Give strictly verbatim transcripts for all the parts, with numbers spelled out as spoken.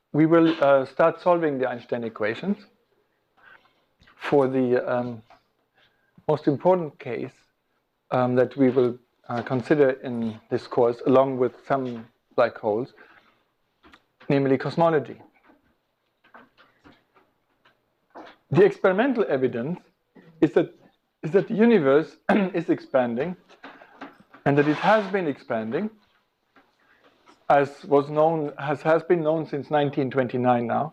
we will uh, start solving the Einstein equations for the um, most important case um, that we will uh, consider in this course, along with some black holes, namely cosmology. The experimental evidence is that, is that the universe is expanding, and that it has been expanding, as was known, has, has been known since nineteen twenty-nine now.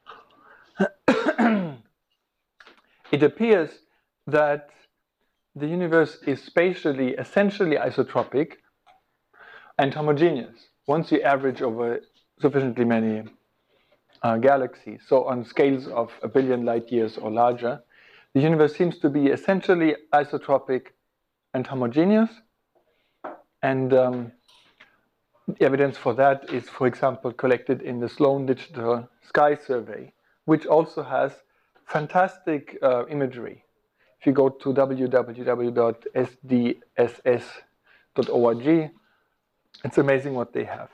It appears that the universe is spatially essentially isotropic and homogeneous once you average over sufficiently many uh, galaxies. So on scales of a billion light years or larger, the universe seems to be essentially isotropic and homogeneous. And um, the evidence for that is, for example, collected in the Sloan Digital Sky Survey, which also has fantastic uh, imagery. If you go to w w w dot s d s s dot org, it's amazing what they have.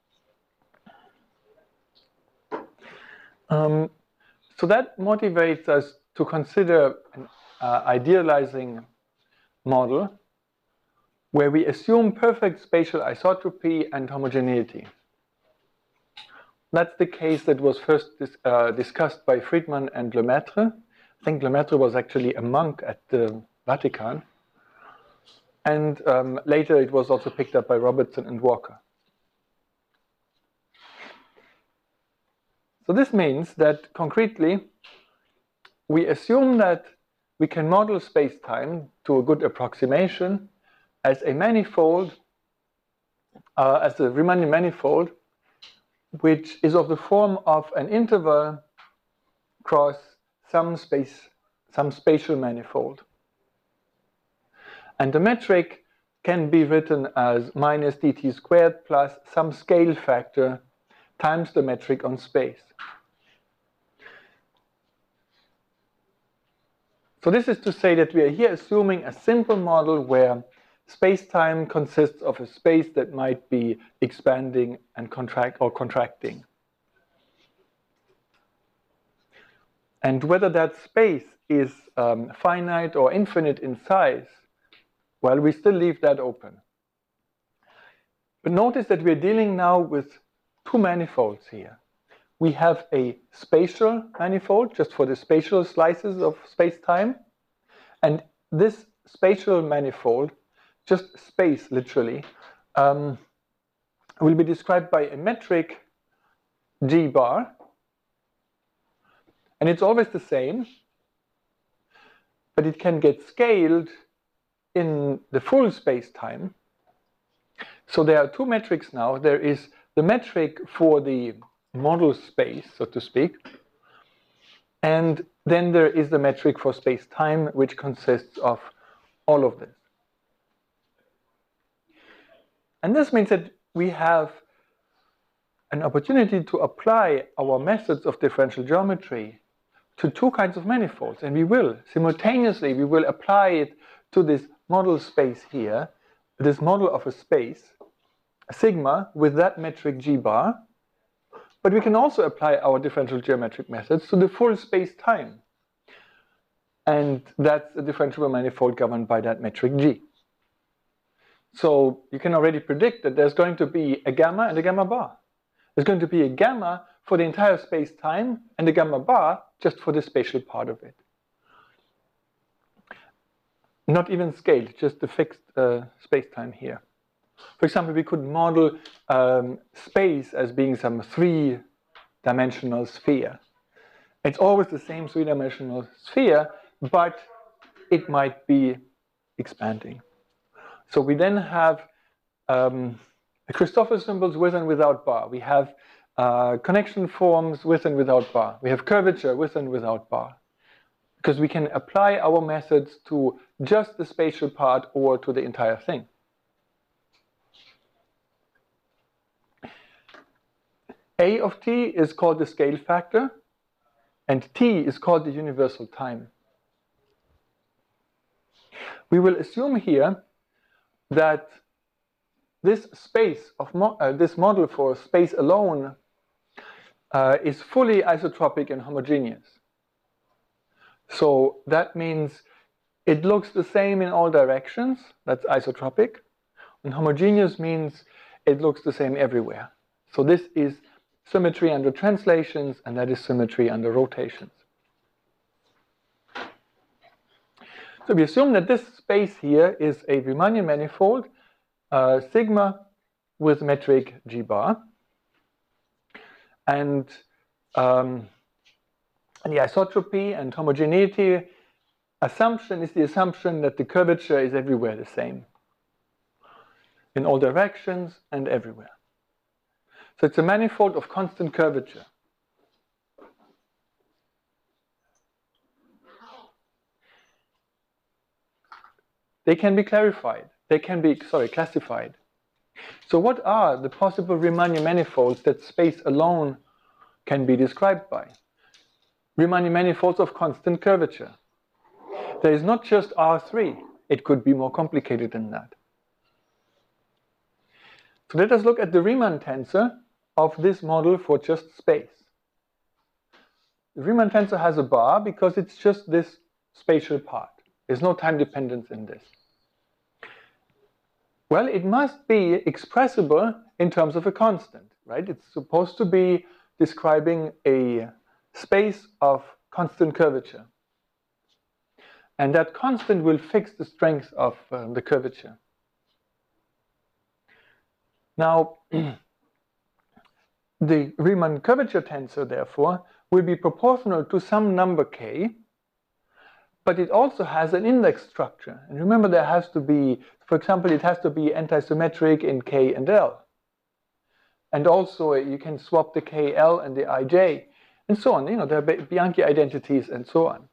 Um, so that motivates us to consider an uh, idealizing model where we assume perfect spatial isotropy and homogeneity. That's the case that was first dis uh, discussed by Friedman and Lemaitre. I think Lemaitre was actually a monk at the Vatican. And um, later it was also picked up by Robertson and Walker. So this means that concretely, we assume that we can model space-time to a good approximation as a manifold, uh, as a Riemannian manifold, which is of the form of an interval cross some space, some spatial manifold. And the metric can be written as minus dt squared plus some scale factor times the metric on space. So this is to say that we are here assuming a simple model where space-time consists of a space that might be expanding and contract or contracting. And whether that space is um, finite or infinite in size, well, we still leave that open. But notice that we're dealing now with two manifolds here. We have a spatial manifold, just for the spatial slices of space-time. And this spatial manifold, just space literally, um, will be described by a metric G bar. And it's always the same, but it can get scaled in the full space-time. So there are two metrics now. There is the metric for the model space, so to speak, and then there is the metric for space-time, which consists of all of this. And this means that we have an opportunity to apply our methods of differential geometry to two kinds of manifolds, and we will simultaneously we will apply it to this model space here, this model of a space, sigma, with that metric G bar. But we can also apply our differential geometric methods to the full space-time. And that's a differentiable manifold governed by that metric G. So you can already predict that there's going to be a gamma and a gamma bar. There's going to be a gamma for the entire space-time and a gamma bar just for the spatial part of it. Not even scaled, just the fixed uh, space-time here. For example, we could model um, space as being some three-dimensional sphere. It's always the same three-dimensional sphere, but it might be expanding. So we then have um, Christoffel symbols with and without bar. We have uh, connection forms with and without bar. We have curvature with and without bar. Because we can apply our methods to just the spatial part or to the entire thing. A of t is called the scale factor, and t is called the universal time. We will assume here that this space of mo uh, this model for space alone uh, is fully isotropic and homogeneous. So that means it looks the same in all directions, that's isotropic, and homogeneous means it looks the same everywhere. So this is symmetry under translations, and that is symmetry under rotations. So we assume that this space here is a Riemannian manifold, uh, sigma with metric G bar. And, um, and the isotropy and homogeneity assumption is the assumption that the curvature is everywhere the same, in all directions and everywhere. So it's a manifold of constant curvature. They can be clarified. They can be, sorry, classified. So what are the possible Riemannian manifolds that space alone can be described by? Riemannian manifolds of constant curvature. There is not just R three. It could be more complicated than that. So let us look at the Riemann tensor of this model for just space. The Riemann tensor has a bar because it's just this spatial part. There's no time dependence in this. Well, it must be expressible in terms of a constant, right? It's supposed to be describing a space of constant curvature. And that constant will fix the strength of uh, the curvature. Now, the Riemann curvature tensor, therefore, will be proportional to some number k, but it also has an index structure. And remember, there has to be, for example, it has to be antisymmetric in K and L. And also, you can swap the K L and the I J, and so on. You know, there are Bianchi identities and so on.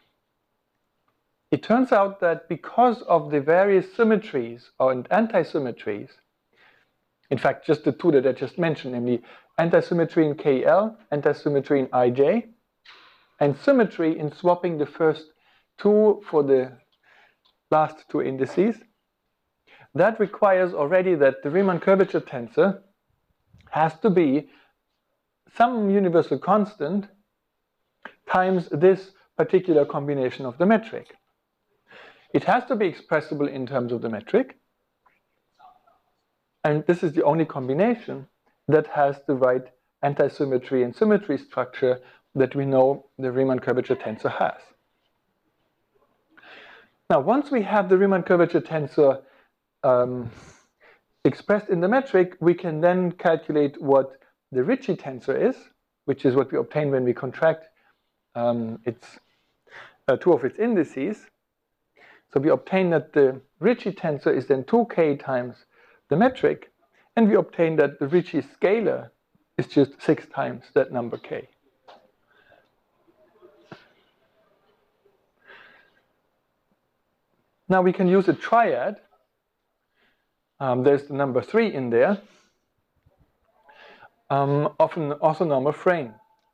It turns out that because of the various symmetries and antisymmetries, in fact, just the two that I just mentioned, namely antisymmetry in K L, antisymmetry in I J, and symmetry in swapping the first two for the last two indices, that requires already that the Riemann curvature tensor has to be some universal constant times this particular combination of the metric. It has to be expressible in terms of the metric, and this is the only combination that has the right antisymmetry and symmetry structure that we know the Riemann curvature tensor has. Now, once we have the Riemann curvature tensor um, expressed in the metric, we can then calculate what the Ricci tensor is, which is what we obtain when we contract um, its, uh, two of its indices. So we obtain that the Ricci tensor is then two k times the metric, and we obtain that the Ricci scalar is just six times that number k. Now we can use a triad. Um, there's the number three in there, um, of an orthonormal frame.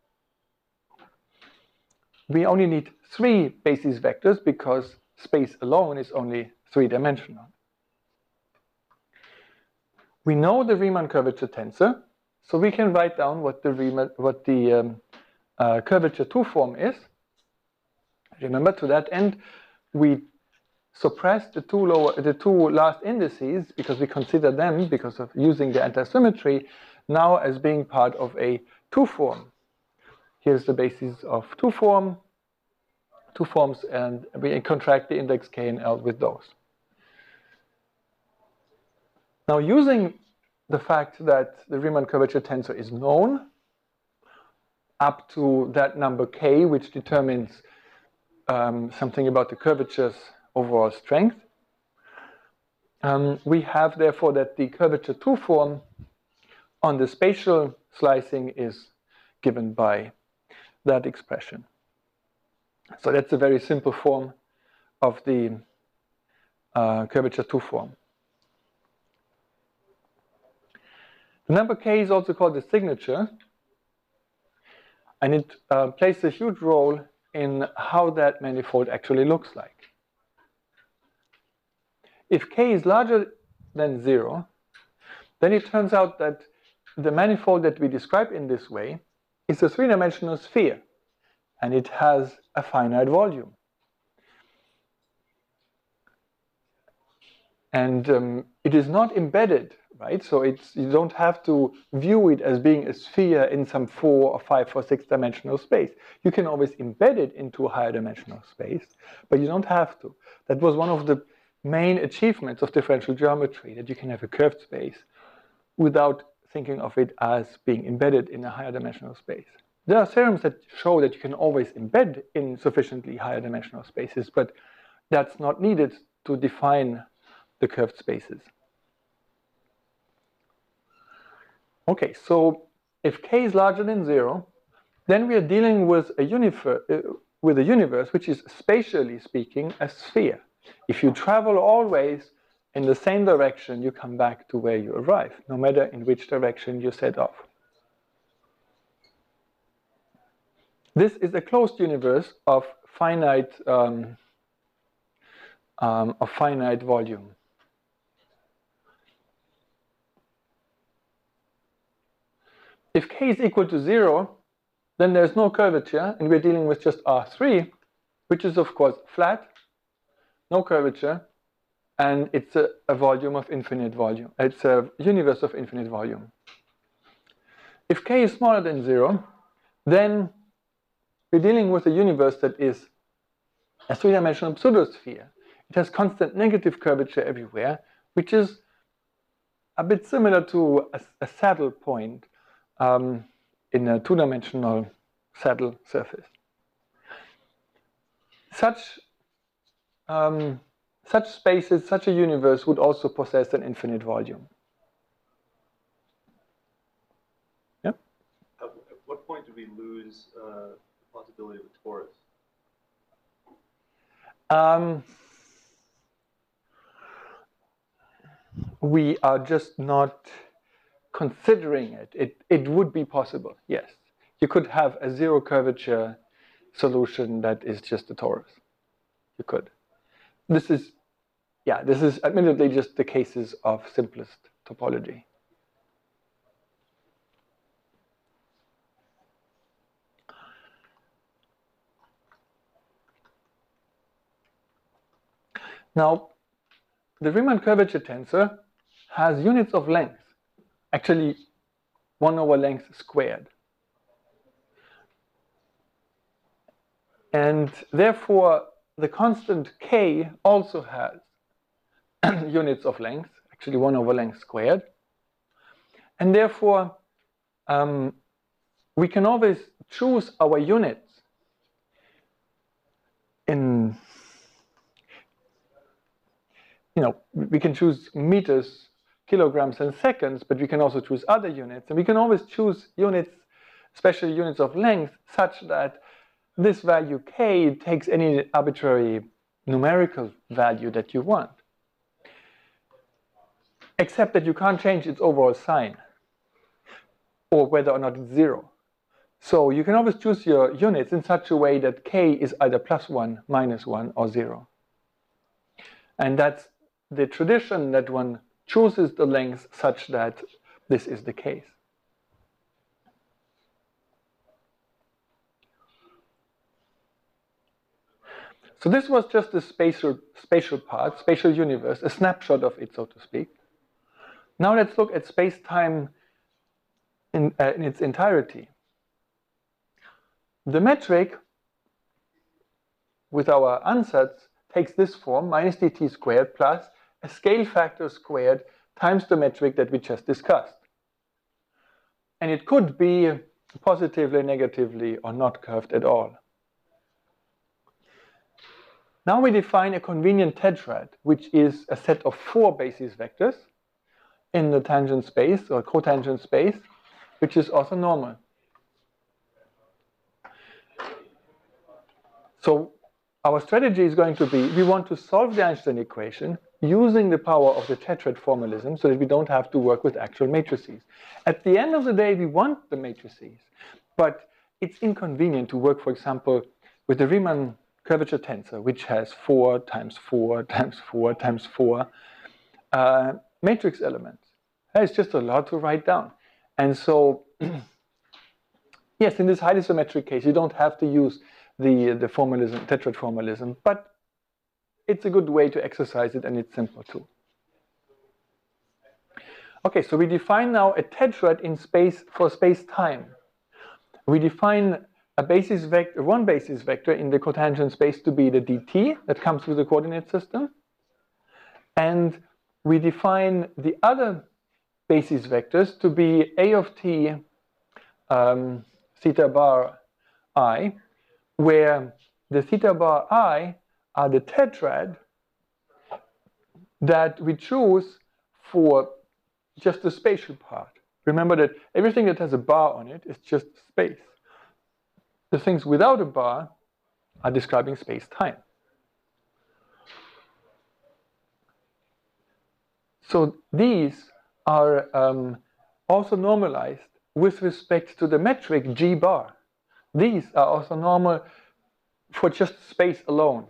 We only need three basis vectors because space alone is only three-dimensional. We know the Riemann curvature tensor, so we can write down what the Riemann, what the um, uh, curvature two form is. Remember, to that end, we suppress the two lower, the two last indices because we consider them, because of using the antisymmetry, now as being part of a two form. Here's the basis of two form, two forms, and we contract the index k and l with those. Now, using the fact that the Riemann curvature tensor is known up to that number k, which determines um, something about the curvature's overall strength, um, we have therefore that the curvature two form on the spatial slicing is given by that expression. So that's a very simple form of the uh, curvature two form. The number k is also called the signature, and it uh, plays a huge role in how that manifold actually looks like. If k is larger than zero, then it turns out that the manifold that we describe in this way is a three-dimensional sphere, and it has a finite volume. And um, it is not embedded, right? So it's, you don't have to view it as being a sphere in some four or five or six dimensional space. You can always embed it into a higher dimensional space, but you don't have to. That was one of the main achievements of differential geometry, that you can have a curved space without thinking of it as being embedded in a higher dimensional space. There are theorems that show that you can always embed in sufficiently higher dimensional spaces, but that's not needed to define the curved spaces. Okay, so if k is larger than zero, then we are dealing with a, universe, uh, with a universe which is, spatially speaking, a sphere. If you travel always in the same direction, you come back to where you arrive, no matter in which direction you set off. This is a closed universe of finite, um, um, of finite volume. If k is equal to zero, then there's no curvature, and we're dealing with just R three, which is of course flat, no curvature, and it's a, a volume of infinite volume. It's a universe of infinite volume. If k is smaller than zero, then we're dealing with a universe that is a three-dimensional pseudosphere. It has constant negative curvature everywhere, which is a bit similar to a, a saddle point um, in a two-dimensional saddle surface. Such, um, such spaces, such a universe would also possess an infinite volume. Yeah? At, at what point do we lose uh, the possibility of a torus? Um, we are just not considering it. It, it would be possible, yes. You could have a zero curvature solution that is just a torus. You could. This is, yeah, this is admittedly just the cases of simplest topology. Now, the Riemann curvature tensor has units of length, actually one over length squared. And therefore, the constant k also has units of length, actually one over length squared. And therefore, um, we can always choose our units in, you know, we can choose meters, kilograms, and seconds, but we can also choose other units. And we can always choose units, especially units of length, such that this value k takes any arbitrary numerical value that you want. Except that you can't change its overall sign, or whether or not it's zero. So you can always choose your units in such a way that k is either plus one, minus one, or zero. And that's the tradition, that one chooses the length such that this is the case. So this was just the spatial, spatial part, spatial universe, a snapshot of it, so to speak. Now let's look at space-time in, uh, in its entirety. The metric with our ansatz takes this form, minus dt squared plus a scale factor squared times the metric that we just discussed. And it could be positively, negatively, or not curved at all. Now we define a convenient tetrad, which is a set of four basis vectors in the tangent space or cotangent space, which is orthonormal. So our strategy is going to be, we want to solve the Einstein equation using the power of the tetrad formalism so that we don't have to work with actual matrices. At the end of the day, we want the matrices, but it's inconvenient to work, for example, with the Riemann curvature tensor, which has four times four times four times four uh, matrix elements. It's just a lot to write down. And so Yes, in this highly symmetric case, you don't have to use the, the formalism, tetrad formalism, but it's a good way to exercise it, and it's simple too. Okay, so we define now a tetrad in space for space-time. We define a basis vector, one basis vector in the cotangent space to be the dt that comes with the coordinate system, and we define the other basis vectors to be a of t um, theta bar I, where the theta bar I are the tetrad that we choose for just the spatial part. Remember that everything that has a bar on it is just space. The things without a bar are describing space-time. So these are um, also normalized with respect to the metric G bar. These are also normal for just space alone.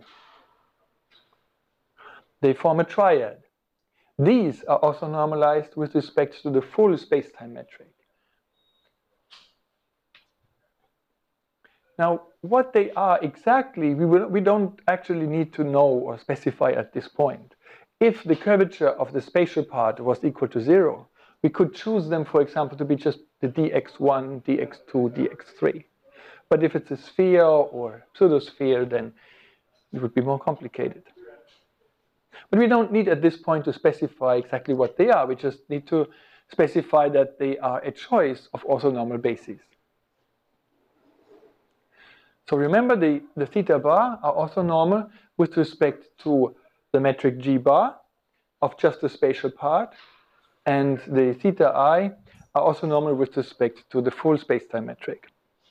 They form a triad. These are also normalized with respect to the full space-time metric. Now, what they are exactly, we, will, we don't actually need to know or specify at this point. If the curvature of the spatial part was equal to zero, we could choose them, for example, to be just the d x one, d x two, d x three. But if it's a sphere or pseudosphere, then it would be more complicated. But we don't need at this point to specify exactly what they are. We just need to specify that they are a choice of orthonormal bases. So remember, the, the theta bar are orthonormal with respect to the metric G bar of just the spatial part, and the theta I are orthonormal with respect to the full spacetime metric.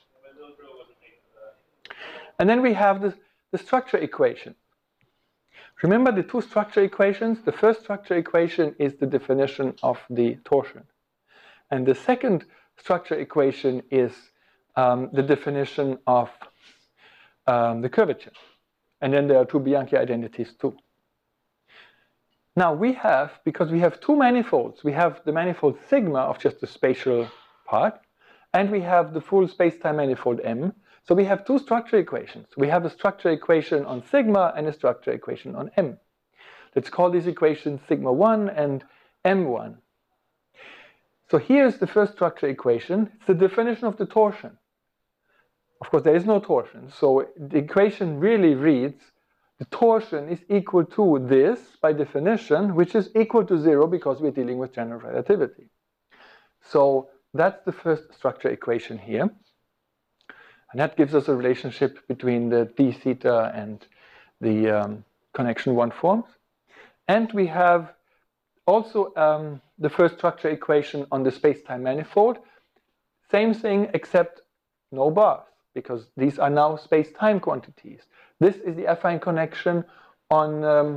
And then we have the, the structure equation. Remember the two structure equations? The first structure equation is the definition of the torsion. And the second structure equation is um, the definition of um, the curvature. And then there are two Bianchi identities too. Now we have, because we have two manifolds, we have the manifold sigma of just the spatial part, and we have the full spacetime manifold M. So we have two structure equations. We have a structure equation on sigma and a structure equation on M. Let's call these equations sigma one and M one. So here's the first structure equation. It's the definition of the torsion. Of course, there is no torsion. So the equation really reads, the torsion is equal to this by definition, which is equal to zero because we're dealing with general relativity. So that's the first structure equation here. And that gives us a relationship between the d theta and the um, connection one forms. And we have also um, the first structure equation on the spacetime manifold. Same thing except no bars, because these are now space-time quantities. This is the affine connection on, um,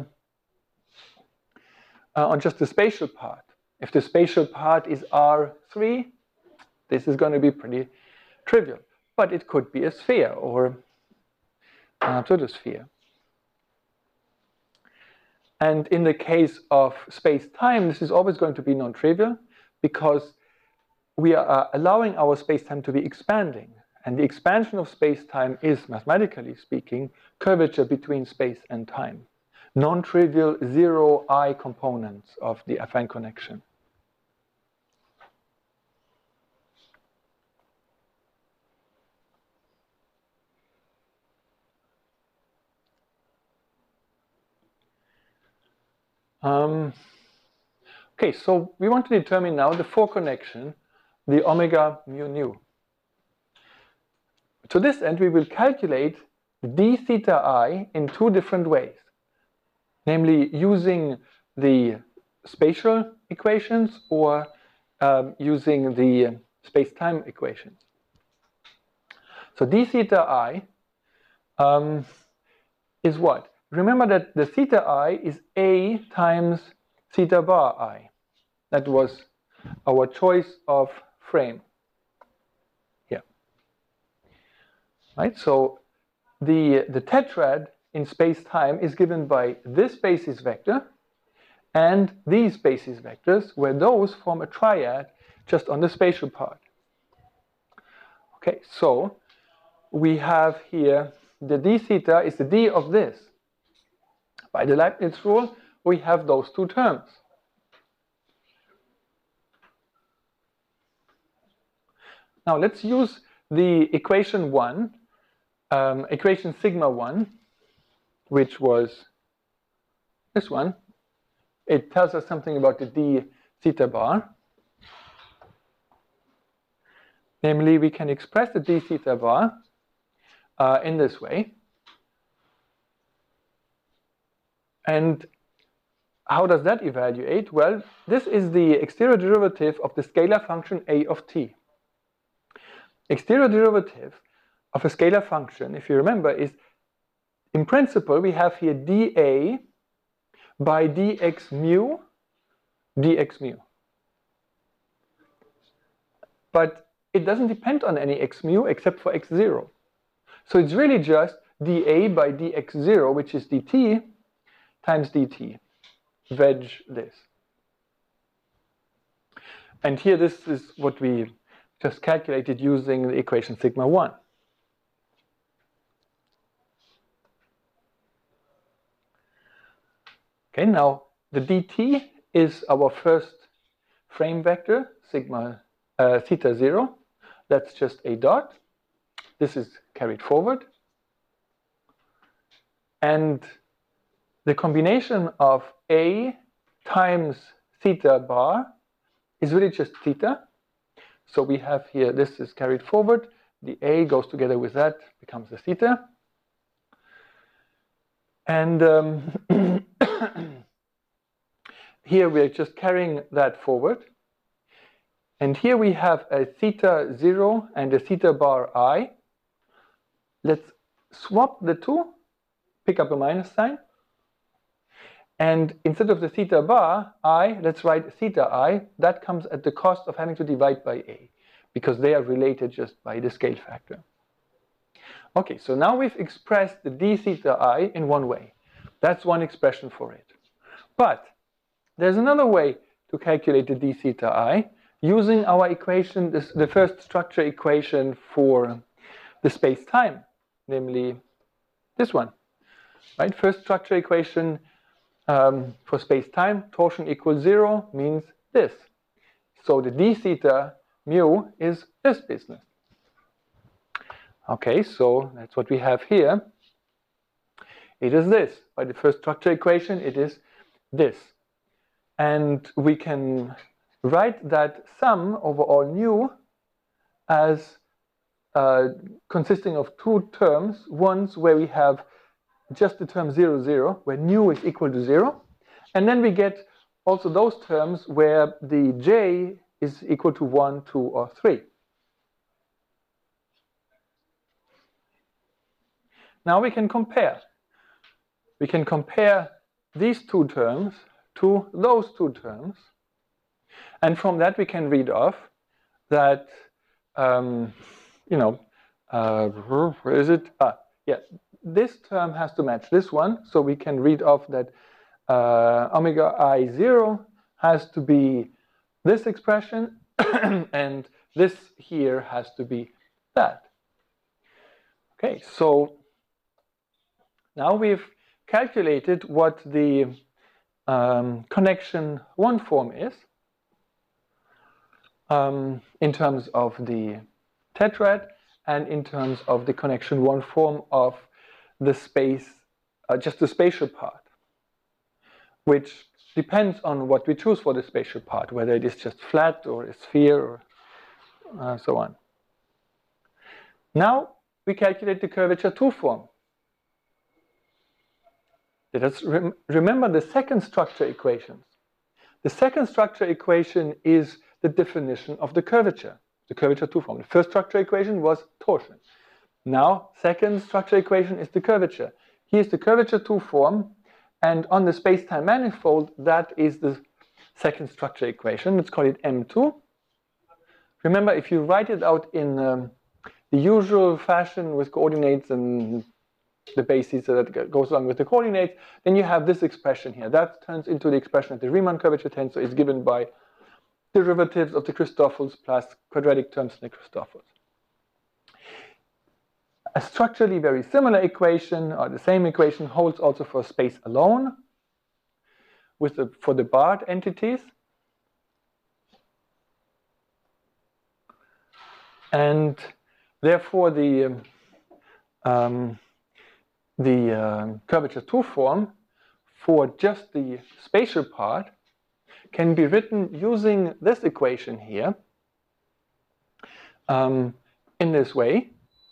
uh, on just the spatial part. If the spatial part is R three, this is going to be pretty trivial. But it could be a sphere or a pseudosphere. And in the case of space-time, this is always going to be non-trivial because we are allowing our space-time to be expanding. And the expansion of space-time is, mathematically speaking, curvature between space and time. Non-trivial zero I components of the affine connection. Um, okay, so we want to determine now the foreconnection, the omega mu nu. To this end, we will calculate d theta I in two different ways, namely using the spatial equations or um, using the space-time equations. So d theta I um, is what? Remember that the theta I is a times theta bar I. That was our choice of frame here. Right? So the, the tetrad in space-time is given by this basis vector and these basis vectors, where those form a triad just on the spatial part. Okay, so we have here the d theta is the d of this. By the Leibniz rule, we have those two terms. Now let's use the equation one, um, equation sigma one, which was this one. It tells us something about the d theta bar. Namely, we can express the d theta bar uh, in this way. And how does that evaluate? Well, this is the exterior derivative of the scalar function a of t. Exterior derivative of a scalar function, if you remember, is in principle we have here dA by dx mu dx mu. But it doesn't depend on any x mu except for x zero. So it's really just dA by dx zero, which is dt, times dt. Veg this. And here this is what we just calculated using the equation sigma one. Okay, now the dt is our first frame vector, sigma uh, theta zero. That's just a dot. This is carried forward. And the combination of a times theta bar is really just theta. So we have here, this is carried forward. The a goes together with that, becomes the theta. And um, here we're just carrying that forward. And here we have a theta zero and a theta bar I. Let's swap the two, pick up a minus sign. And instead of the theta bar I, let's write theta I. That comes at the cost of having to divide by a, because they are related just by the scale factor. Okay, so now we've expressed the d theta I in one way. That's one expression for it. But there's another way to calculate the d theta I using our equation, this, the first structure equation for the space-time, namely this one. Right? First structure equation um, for space-time, torsion equals zero means this. So the d theta mu is this business. Okay, so that's what we have here. It is this. By the first structure equation, it is this. And we can write that sum over all nu as uh, consisting of two terms. Ones where we have just the term zero, zero, where nu is equal to zero. And then we get also those terms where the j is equal to one, two, or three. Now we can compare. We can compare these two terms to those two terms. And from that we can read off that, um, you know, uh, where is it? Ah, yeah, this term has to match this one. So we can read off that uh, omega I zero has to be this expression, and this here has to be that. Okay, so now we've calculated what the um, connection one form is um, in terms of the tetrad and in terms of the connection one form of the space, uh, just the spatial part, which depends on what we choose for the spatial part, whether it is just flat or a sphere or uh, so on. Now we calculate the curvature two form. Let us rem remember the second structure equations. The second structure equation is the definition of the curvature, the curvature two form. The first structure equation was torsion. Now, second structure equation is the curvature. Here's the curvature two form, and on the space-time manifold, that is the second structure equation. Let's call it M two. Remember, if you write it out in um, the usual fashion with coordinates and the basis that goes along with the coordinates, then you have this expression here. That turns into the expression of the Riemann curvature tensor is given by derivatives of the Christoffels plus quadratic terms in the Christoffels. A structurally very similar equation, or the same equation, holds also for space alone with the, for the barred entities. And therefore the, um, um, the uh, curvature two form for just the spatial part can be written using this equation here um, in this way,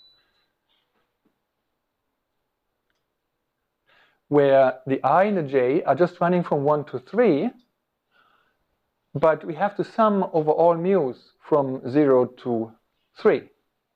where the I and the j are just running from one to three, but we have to sum over all mu's from zero to three.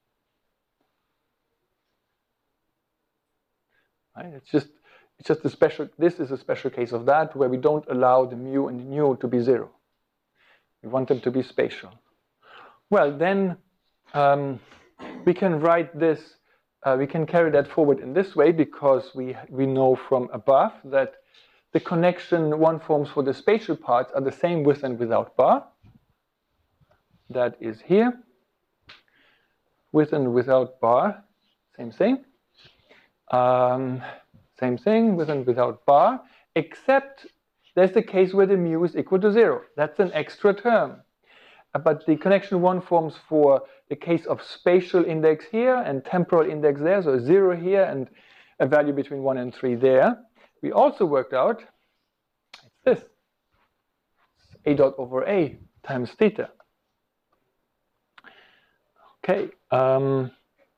Right? It's just it's just a special. This is a special case of that, where we don't allow the mu and the nu to be zero. We want them to be spatial. Well, then um, we can write this. Uh, we can carry that forward in this way, because we we know from above that the connection one forms for the spatial parts are the same with and without bar. That is here. With and without bar, same thing. Um, same thing, with and without bar, except there's the case where the mu is equal to zero. That's an extra term. Uh, but the connection one forms for the case of spatial index here and temporal index there, so zero here and a value between one and three there. We also worked out, it's this, a dot over a times theta. Okay. Um,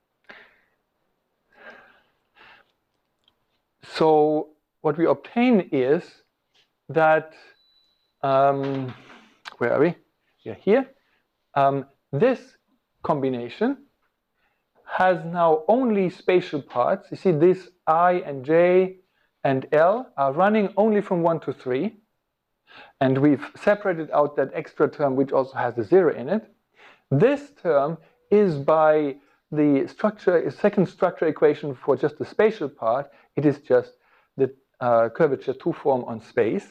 so what we obtain is that, um, where are we? Yeah, here. Um, this combination has now only spatial parts. You see, this I and j and L are running only from one to three. And we've separated out that extra term, which also has the zero in it. This term is by the structure, second structure equation for just the spatial part. It is just the uh, curvature two form on space.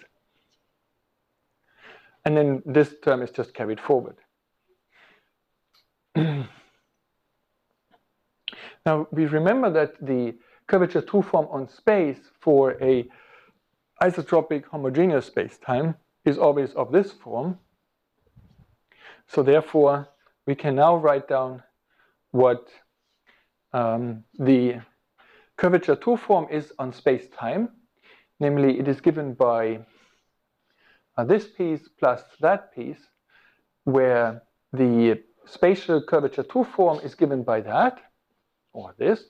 And then this term is just carried forward. Now, we remember that the curvature two form on space for a isotropic homogeneous spacetime is always of this form. So therefore, we can now write down what um, the curvature two form is on space-time. Namely, it is given by uh, this piece plus that piece, where the spatial curvature two form is given by that, or this.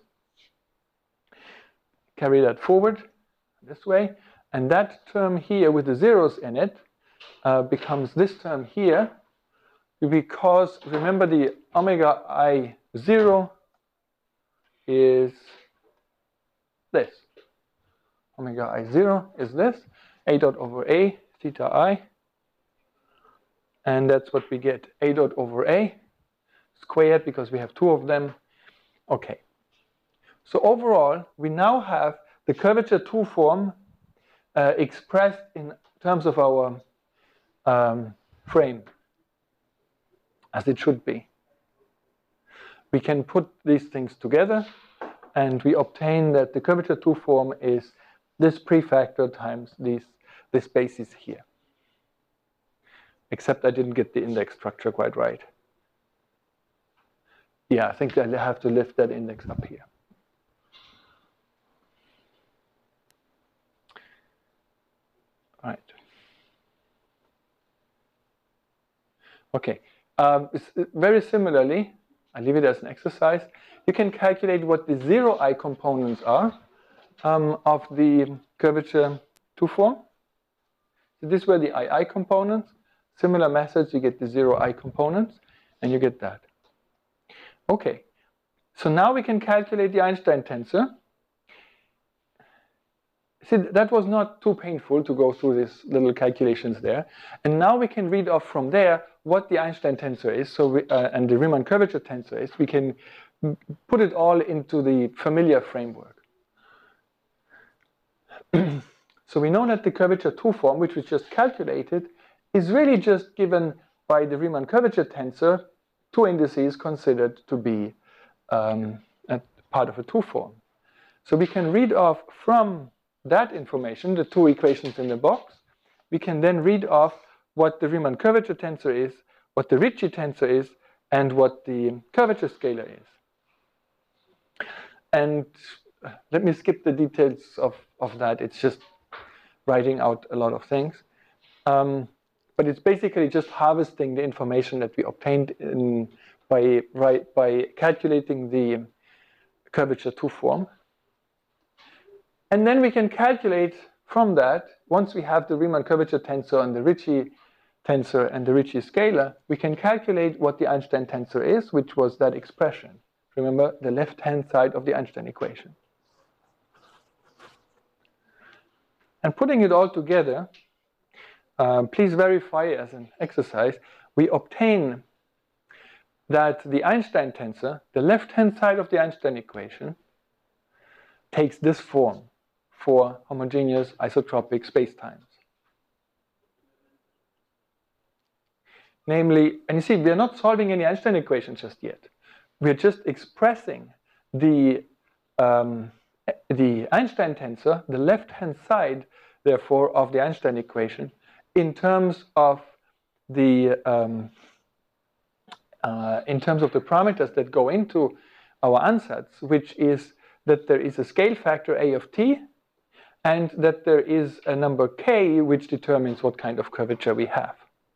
Carry that forward this way. And that term here with the zeros in it uh, becomes this term here, because remember the omega I zero is this. Omega I zero is this, a dot over a theta I. And that's what we get, a dot over a squared, because we have two of them. Okay. So overall, we now have the curvature two form uh, expressed in terms of our um, frame, as it should be. We can put these things together, and we obtain that the curvature two form is this prefactor times these, this basis here. Except I didn't get the index structure quite right. Yeah, I think I have to lift that index up here. Right. Okay. Um, very similarly, I leave it as an exercise. You can calculate what the zero I components are um, of the curvature two form. So these were the I I components. Similar methods, you get the zero I components, and you get that. Okay. So now we can calculate the Einstein tensor. See, that was not too painful to go through these little calculations there. And now we can read off from there what the Einstein tensor is, so we, uh, and the Riemann curvature tensor is. We can put it all into the familiar framework. So we know that the curvature two form, which we just calculated, is really just given by the Riemann curvature tensor, two indices considered to be um, at part of a two form. So we can read off from that information, the two equations in the box, we can then read off what the Riemann curvature tensor is, what the Ricci tensor is, and what the curvature scalar is. And let me skip the details of, of that. It's just writing out a lot of things. Um, but it's basically just harvesting the information that we obtained in, by, right, by calculating the curvature two form. And then we can calculate from that, once we have the Riemann curvature tensor and the Ricci tensor and the Ricci scalar, we can calculate what the Einstein tensor is, which was that expression. Remember, the left-hand side of the Einstein equation. And putting it all together, um, please verify as an exercise, we obtain that the Einstein tensor, the left-hand side of the Einstein equation, takes this form for homogeneous isotropic spacetimes. Namely, and you see, we are not solving any Einstein equation just yet. We're just expressing the, um, the Einstein tensor, the left-hand side, therefore, of the Einstein equation, in terms of the um, uh, in terms of the parameters that go into our ansatz, which is that there is a scale factor A of t, and that there is a number k, which determines what kind of curvature we have.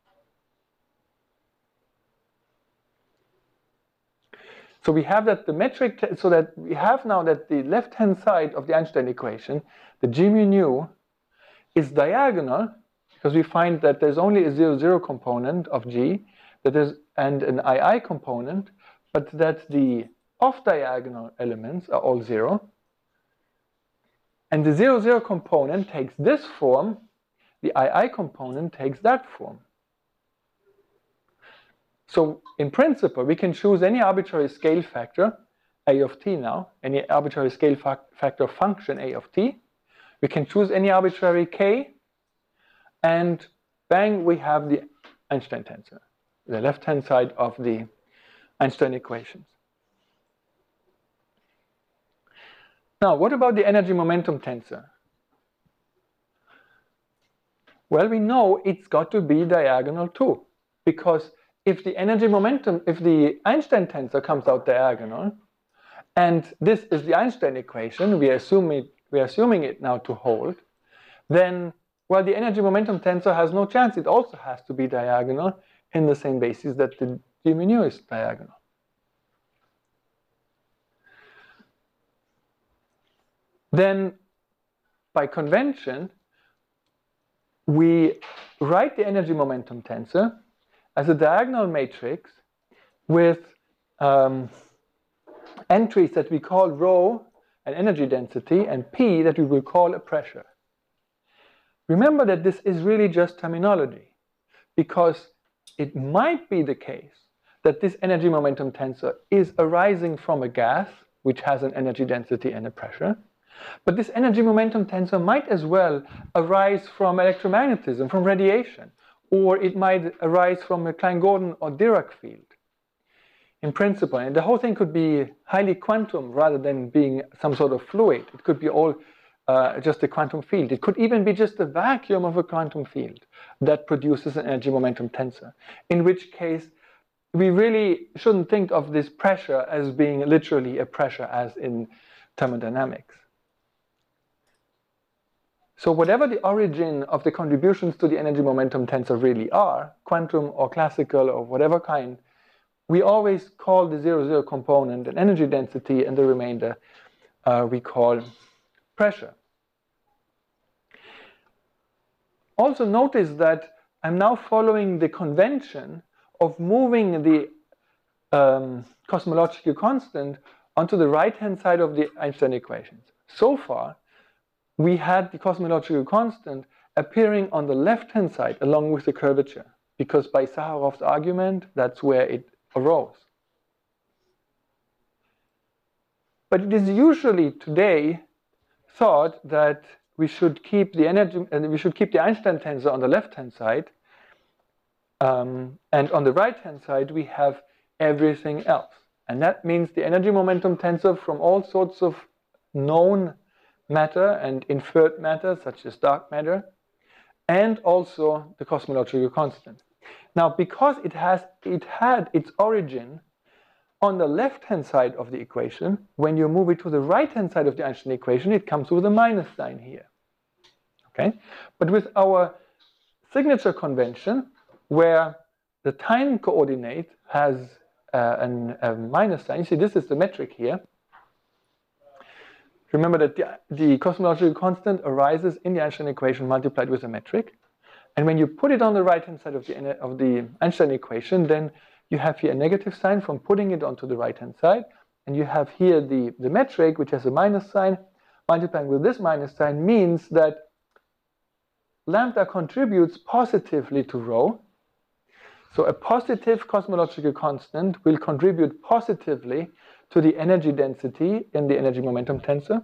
So we have that the metric, so that we have now that the left-hand side of the Einstein equation, the g mu nu, is diagonal, because we find that there's only a zero, zero component of g, that there's, and an I I component, but that the off-diagonal elements are all zero. And the zero, zero component takes this form, the I I component takes that form. So in principle, we can choose any arbitrary scale factor, A of t now, any arbitrary scale fa factor function A of t. We can choose any arbitrary k, and bang, we have the Einstein tensor, the left-hand side of the Einstein equations. Now, what about the energy momentum tensor? Well, we know it's got to be diagonal too, because if the energy momentum, if the Einstein tensor comes out diagonal, and this is the Einstein equation, we are assuming, we are assuming it now to hold, then, well, the energy momentum tensor has no chance. It also has to be diagonal in the same basis that the g mu nu is diagonal. Then, by convention, we write the energy momentum tensor as a diagonal matrix with um, entries that we call rho, an energy density, and p that we will call a pressure. Remember that this is really just terminology, because it might be the case that this energy momentum tensor is arising from a gas, which has an energy density and a pressure, but this energy momentum tensor might as well arise from electromagnetism, from radiation, or it might arise from a Klein-Gordon or Dirac field, in principle. And the whole thing could be highly quantum rather than being some sort of fluid. It could be all uh, just a quantum field. It could even be just the vacuum of a quantum field that produces an energy momentum tensor, in which case we really shouldn't think of this pressure as being literally a pressure as in thermodynamics. So whatever the origin of the contributions to the energy momentum tensor really are, quantum or classical or whatever kind, we always call the zero, zero component an energy density, and the remainder uh, we call pressure. Also notice that I'm now following the convention of moving the um, cosmological constant onto the right-hand side of the Einstein equations. So far, we had the cosmological constant appearing on the left-hand side along with the curvature, because by Saharov's argument, that's where it arose. But it is usually today thought that we should keep the energy, and we should keep the Einstein tensor on the left-hand side, um, and on the right-hand side we have everything else. And that means the energy momentum tensor from all sorts of known matter and inferred matter, such as dark matter, and also the cosmological constant. Now, because it has it had its origin on the left-hand side of the equation, when you move it to the right-hand side of the Einstein equation, it comes with a minus sign here. Okay? But with our signature convention, where the time coordinate has uh, an, a minus sign, you see this is the metric here. Remember that the, the cosmological constant arises in the Einstein equation multiplied with a metric. And when you put it on the right-hand side of the, of the Einstein equation, then you have here a negative sign from putting it onto the right-hand side. And you have here the, the metric, which has a minus sign. Multiplying with this minus sign means that lambda contributes positively to rho. So a positive cosmological constant will contribute positively to the energy density in the energy momentum tensor.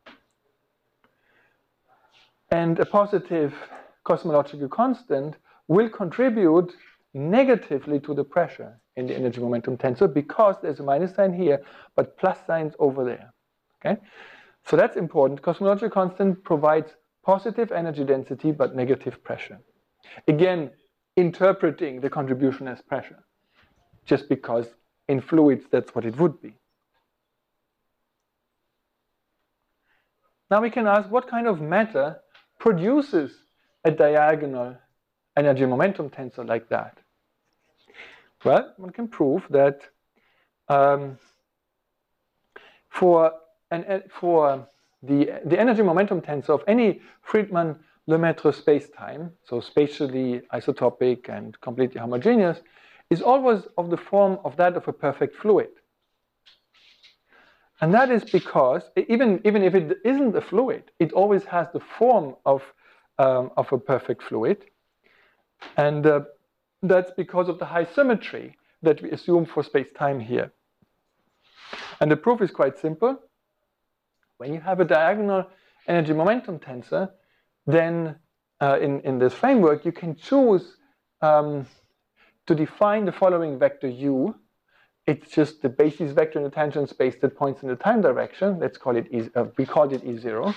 And a positive cosmological constant will contribute negatively to the pressure in the energy momentum tensor because there's a minus sign here, but plus signs over there. Okay? So that's important. Cosmological constant provides positive energy density but negative pressure. Again, interpreting the contribution as pressure, just because in fluids that's what it would be. Now we can ask what kind of matter produces a diagonal energy momentum tensor like that. Well, one can prove that um, for, an, for the, the energy momentum tensor of any Friedmann-Lemaitre spacetime, so spatially isotopic and completely homogeneous, is always of the form of that of a perfect fluid. And that is because, even, even if it isn't a fluid, it always has the form of, um, of a perfect fluid. And uh, that's because of the high symmetry that we assume for space-time here. And the proof is quite simple. When you have a diagonal energy momentum tensor, then uh, in, in this framework, you can choose um, to define the following vector u. It's just the basis vector in the tangent space that points in the time direction. Let's call it e, uh, we called it E zero.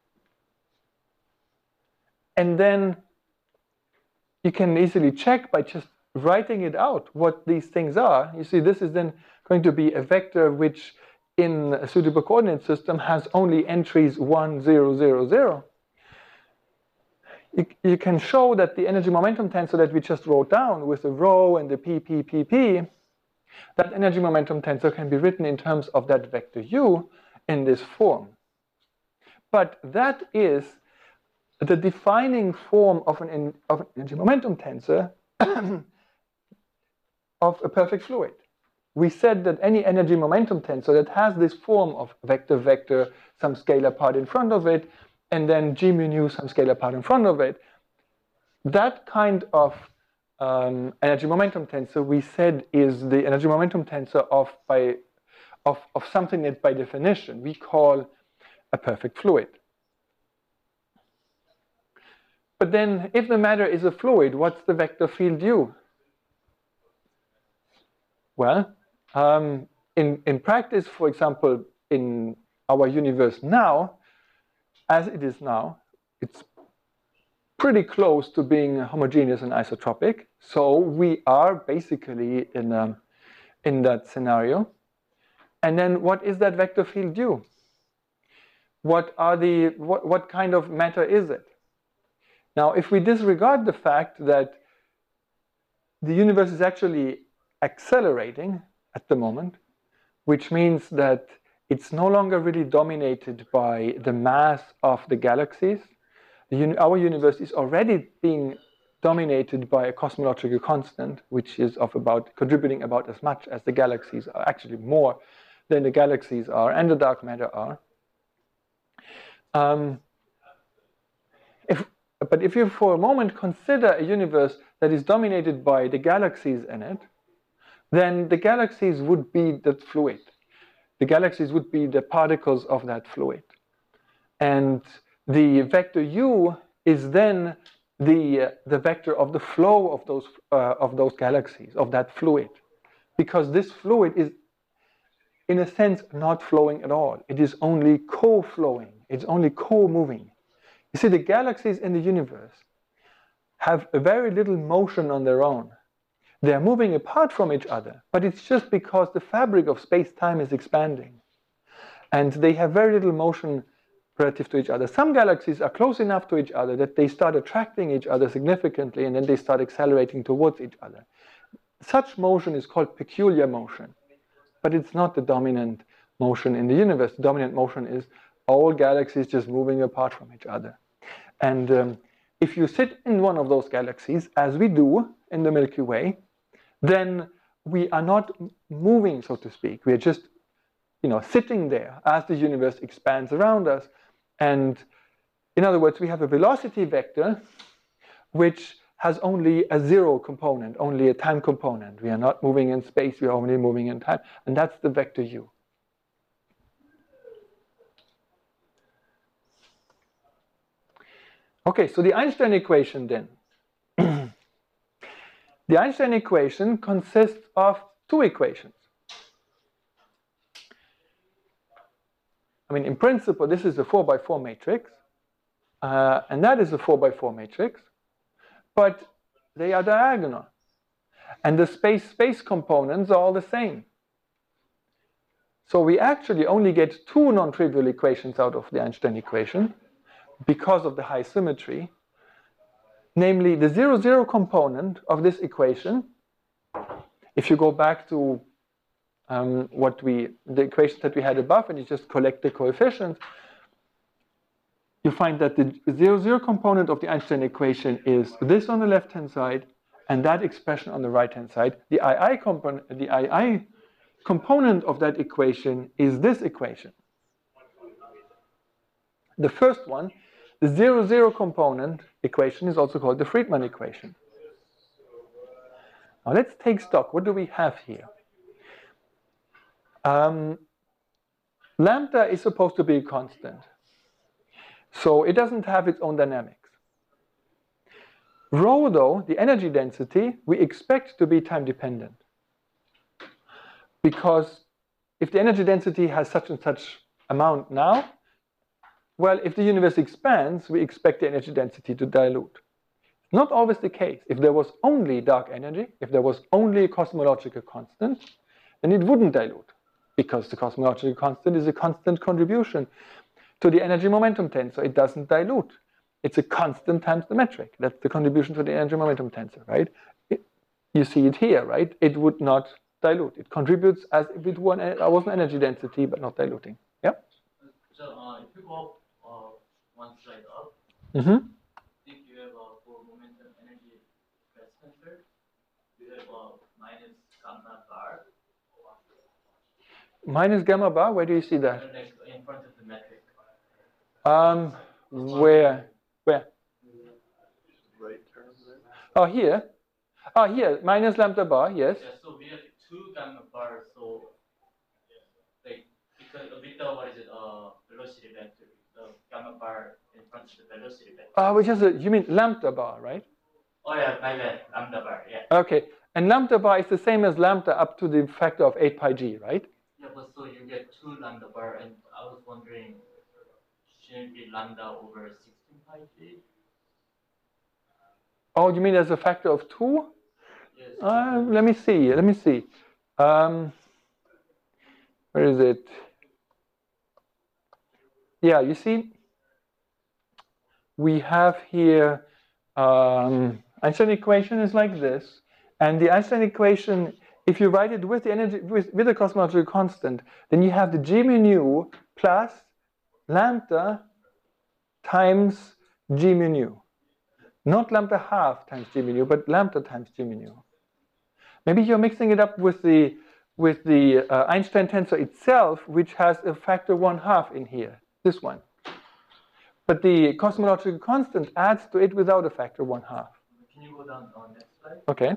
And then you can easily check by just writing it out what these things are. You see, this is then going to be a vector which in a suitable coordinate system has only entries one, zero, zero, zero. You, you can show that the energy momentum tensor that we just wrote down with the rho and the p, p, p, p, that energy momentum tensor can be written in terms of that vector u in this form. But that is the defining form of an, of an energy momentum tensor of a perfect fluid. We said that any energy momentum tensor that has this form of vector, vector, some scalar part in front of it, and then g mu nu, some scalar part in front of it, that kind of um, energy momentum tensor we said is the energy momentum tensor of, by, of, of something that by definition we call a perfect fluid. But then if the matter is a fluid, what's the vector field u? Well, um, in, in practice, for example, in our universe now, as it is now, it's pretty close to being homogeneous and isotropic. So we are basically in, um, in that scenario. And then what is that vector field u? What are the, what, what kind of matter is it? Now, if we disregard the fact that the universe is actually accelerating at the moment, which means that it's no longer really dominated by the mass of the galaxies. The uni our universe is already being dominated by a cosmological constant, which is of about contributing about as much as the galaxies are, actually more than the galaxies are and the dark matter are. Um, if, but if you for a moment consider a universe that is dominated by the galaxies in it, then the galaxies would be that fluid. The galaxies would be the particles of that fluid. And the vector u is then the, uh, the vector of the flow of those, uh, of those galaxies, of that fluid. Because this fluid is in a sense, not flowing at all. It is only co-flowing. It's only co-moving. You see, the galaxies in the universe have very little motion on their own. They are moving apart from each other, but it's just because the fabric of space-time is expanding. And they have very little motion relative to each other. Some galaxies are close enough to each other that they start attracting each other significantly, and then they start accelerating towards each other. Such motion is called peculiar motion, but it's not the dominant motion in the universe. The dominant motion is all galaxies just moving apart from each other. And um, if you sit in one of those galaxies, as we do in the Milky Way, then we are not moving, so to speak. We are just, you know, sitting there as the universe expands around us. And in other words, we have a velocity vector which has only a zero component, only a time component. We are not moving in space, we are only moving in time. And that's the vector u. Okay, so the Einstein equation then. The Einstein equation consists of two equations. I mean, in principle, this is a four by four matrix, uh, and that is a four by four matrix, but they are diagonal. And the space-space components are all the same. So we actually only get two non-trivial equations out of the Einstein equation because of the high symmetry. Namely, the zero, zero component of this equation, if you go back to um, what we, the equations that we had above, and you just collect the coefficients, you find that the zero, zero component of the Einstein equation is this on the left-hand side, and that expression on the right-hand side. The I I component, the I I component of that equation is this equation. The first one, the zero, zero component equation, is also called the Friedmann equation. Now let's take stock. What do we have here? Um, lambda is supposed to be a constant, so it doesn't have its own dynamics. Rho, though, the energy density, we expect to be time dependent. Because if the energy density has such and such amount now, well, if the universe expands, we expect the energy density to dilute. Not always the case. If there was only dark energy, if there was only a cosmological constant, then it wouldn't dilute, because the cosmological constant is a constant contribution to the energy momentum tensor. It doesn't dilute. It's a constant times the metric. That's the contribution to the energy momentum tensor, right? It, you see it here, right? It would not dilute. It contributes as if it were an, was an energy density, but not diluting. Yeah? So uh, if you go up uh, one slide up, Mm-hmm. I think you have uh, for momentum energy stress tensor, you have uh, minus gamma bar. Minus gamma bar, where do you see that? Next, in front of the metric. Um, where? Where? Right term there. Oh, here. Oh, here, minus lambda bar, yes. Yeah, so we have two gamma bars, so like because with the what is it, uh, velocity vector, the gamma bar in front of the velocity vector. Uh, which is a, you mean lambda bar, right? Oh yeah, my bad, lambda bar, yeah. Okay, and lambda bar is the same as lambda up to the factor of eight pi g, right? Yeah, but so you get two lambda bar, and I was wondering, shouldn't it be lambda over sixteen pi g? Oh, you mean as a factor of two? Yes. Uh, let me see, let me see. Um, where is it? Yeah, you see, we have here, um, Einstein equation is like this, and the Einstein equation, if you write it with the energy, with, with the cosmological constant, then you have the g mu nu plus lambda times g mu nu. Not lambda half times g mu nu, but lambda times g mu nu. Maybe you're mixing it up with the with the uh, Einstein tensor itself, which has a factor one half in here, this one. But the cosmological constant adds to it without a factor one half. Can you go down on next slide? Okay.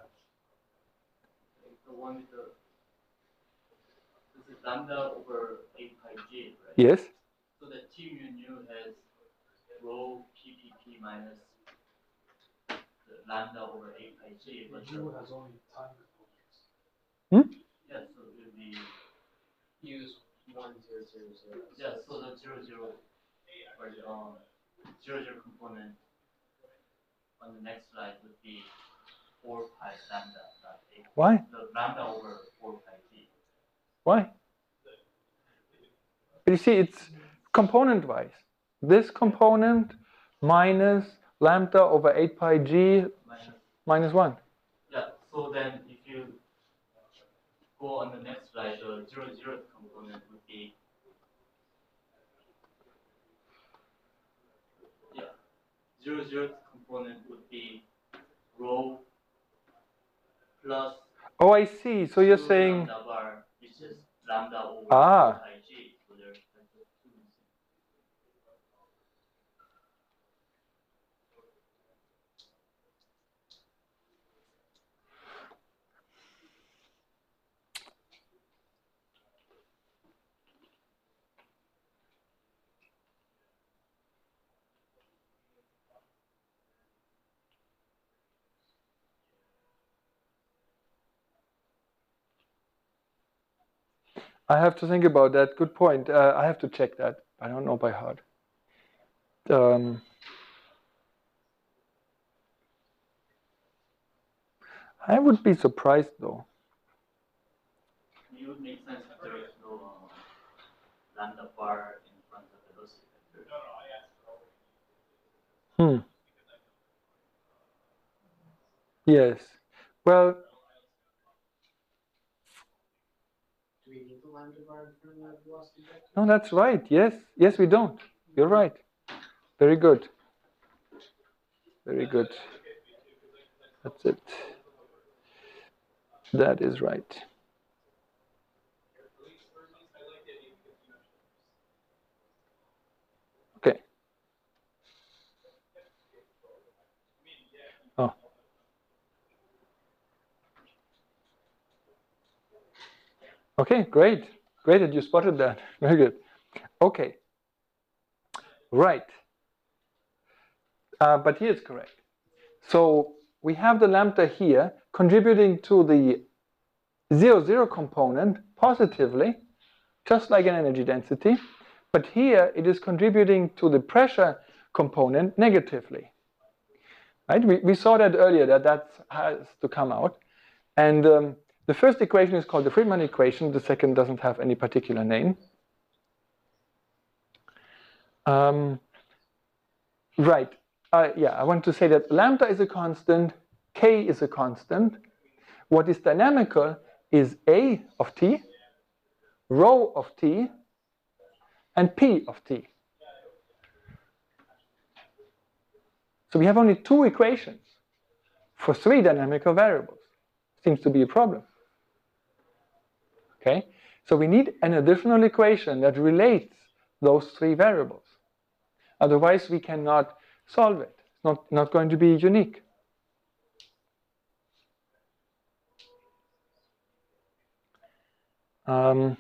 The one with the this is lambda over eight pi g, right? Yes. So the T mu nu has rho P P P minus the lambda over eight pi g. But G has only time components. Hmm? yeah, so it will be use one zero zero zero. Yeah, so the zero zero or the um zero zero component on the next slide would be four pi lambda, not eight. Why? The lambda over four pi t. Why? But you see, it's component-wise. This component minus lambda over eight pi g Minus, minus one. yeah, so then if you go on the next slide, the zero zero component would be yeah, zero zero component would be rho plus Oh, I see. So you're two saying, lambda bar, which is lambda over Ah. four pi g. So there's like the two missing. I have to think about that. Good point. Uh, I have to check that. I don't know by heart. Um, I would be surprised though. It would make sense if there is no uh, lambda bar in front of the velocity vector. Hmm. Yes. Well, Do we need the lambda bar in front of the velocity vector? no, that's right. Yes. Yes, we don't. You're right. Very good. Very good. That's it. That is right. Okay. Oh. Okay, great. Great that you spotted that. Very good. Okay. Right. Uh, but here it's correct. So we have the lambda here contributing to the zero zero component positively, just like an energy density. But here it is contributing to the pressure component negatively. Right? We, we saw that earlier, that that has to come out. And um, the first equation is called the Friedmann equation. The second doesn't have any particular name. Um, right. Uh, yeah, I want to say that lambda is a constant, k is a constant. What is dynamical is a of t, rho of t, and p of t. So we have only two equations for three dynamical variables. Seems to be a problem. Okay, so we need an additional equation that relates those three variables. Otherwise, we cannot solve it. It's not, not going to be unique. Um,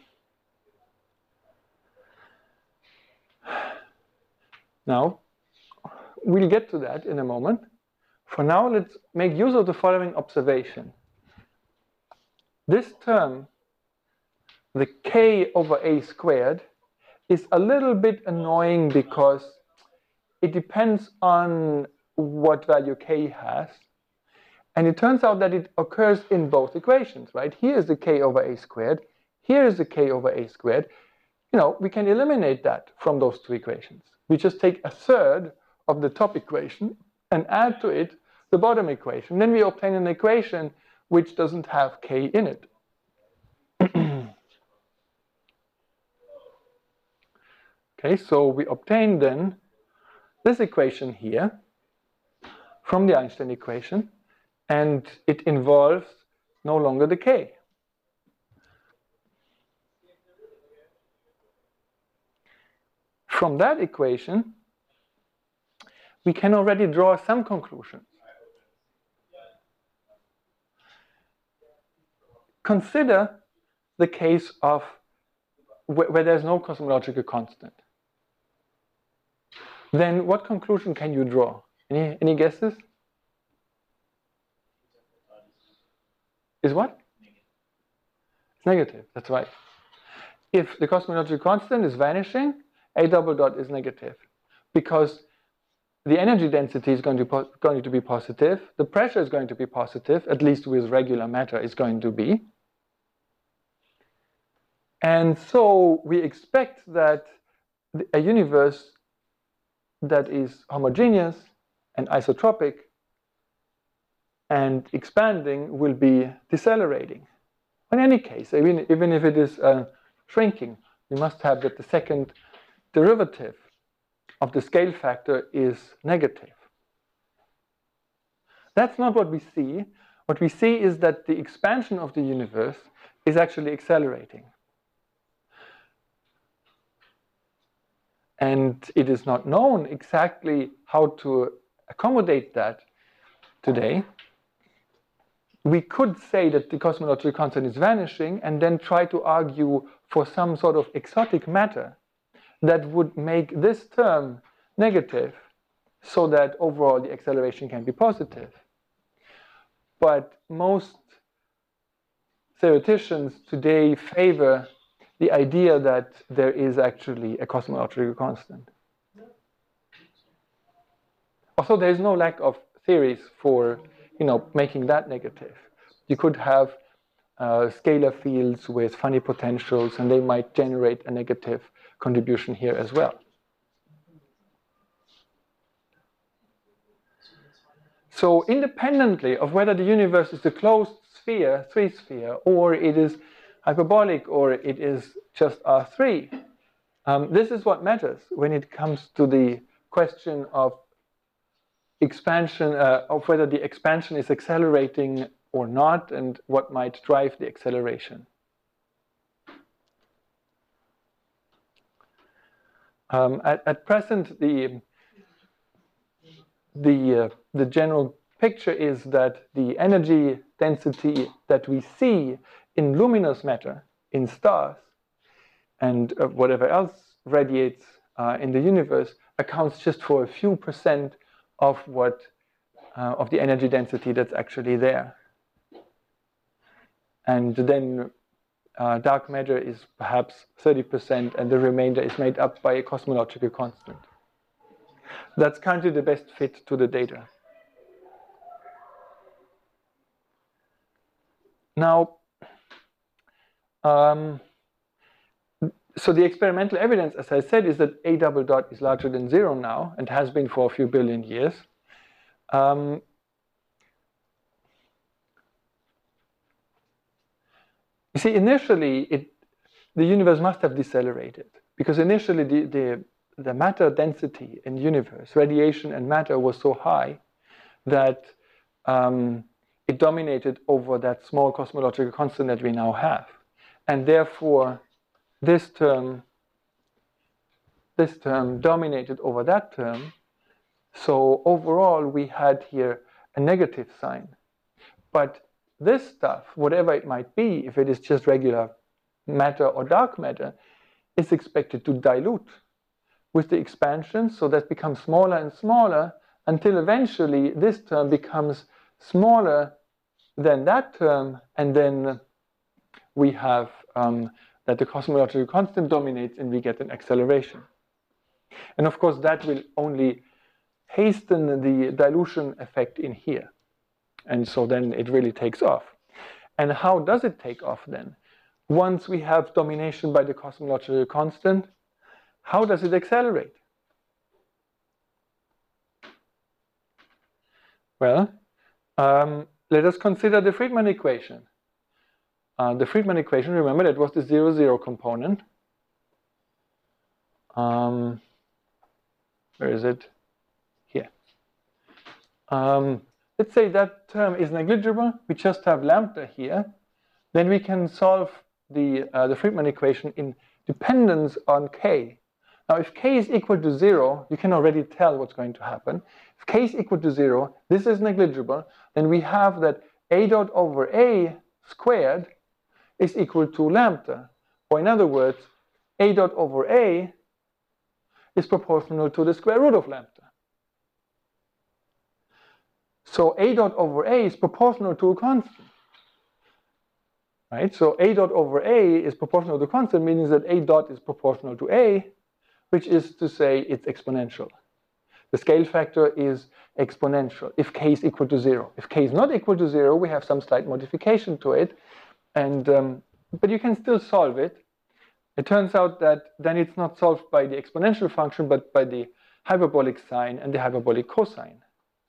now, we'll get to that in a moment. For now, let's make use of the following observation. This term, the k over a squared, is a little bit annoying because it depends on what value k has. And it turns out that it occurs in both equations, right? Here is the k over a squared. Here is the k over a squared. You know, we can eliminate that from those two equations. We just take a third of the top equation and add to it the bottom equation. Then we obtain an equation which doesn't have k in it. Okay, so we obtain then this equation here from the Einstein equation, and it involves no longer the k. From that equation, we can already draw some conclusions. Consider the case of where, where there's no cosmological constant. Then what conclusion can you draw? Any, any guesses? Is what? It's negative, that's right. if the cosmological constant is vanishing, A double dot is negative, because the energy density is going to, po going to be positive, the pressure is going to be positive, at least with regular matter is going to be. And so we expect that a universe that is homogeneous and isotropic and expanding will be decelerating. In any case, even, even if it is uh, shrinking, we must have that the second derivative of the scale factor is negative. That's not what we see. What we see is that the expansion of the universe is actually accelerating. And it is not known exactly how to accommodate that today. We could say that the cosmological constant is vanishing and then try to argue for some sort of exotic matter that would make this term negative so that overall the acceleration can be positive. But most theoreticians today favor the idea that there is actually a cosmological constant. Also, there is no lack of theories for, you know, making that negative. You could have uh, scalar fields with funny potentials, and they might generate a negative contribution here as well. So independently of whether the universe is a closed sphere, three sphere, or it is hyperbolic, or it is just R three, um, this is what matters when it comes to the question of expansion, uh, of whether the expansion is accelerating or not, and what might drive the acceleration. Um, at, at present, the the uh, the general picture is that the energy density that we see in luminous matter, in stars, and uh, whatever else radiates uh, in the universe accounts just for a few percent of what uh, of the energy density that's actually there. And then uh, dark matter is perhaps thirty percent, and the remainder is made up by a cosmological constant. That's currently the best fit to the data. Now, um, so the experimental evidence, as I said, is that A double dot is larger than zero now, and has been for a few billion years. Um, you see, initially, it, the universe must have decelerated, because initially the, the, the matter density in the universe, radiation and matter, was so high that um, it dominated over that small cosmological constant that we now have. And therefore, this term, this term dominated over that term. So overall, we had here a negative sign. But this stuff, whatever it might be, if it is just regular matter or dark matter, is expected to dilute with the expansion, so that becomes smaller and smaller until eventually this term becomes smaller than that term, and then we have um, that the cosmological constant dominates and we get an acceleration. And of course, that will only hasten the dilution effect in here. And so then it really takes off. And how does it take off then? Once we have domination by the cosmological constant, how does it accelerate? Well, um, let us consider the Friedmann equation. Uh, the Friedmann equation, remember, that was the zero, zero component. Um, where is it? Here. Um, let's say that term is negligible. We just have lambda here. Then we can solve the, uh, the Friedmann equation in dependence on k. Now, if k is equal to zero, you can already tell what's going to happen. If k is equal to zero, this is negligible, then we have that a dot over a squared is equal to lambda. Or in other words, a dot over a is proportional to the square root of lambda. So a dot over a is proportional to a constant. right? So A dot over A is proportional to constant, meaning that A dot is proportional to A, which is to say it's exponential. The scale factor is exponential if k is equal to zero. If k is not equal to zero, we have some slight modification to it, and um, but you can still solve it. It turns out that then it's not solved by the exponential function, but by the hyperbolic sign and the hyperbolic cosine.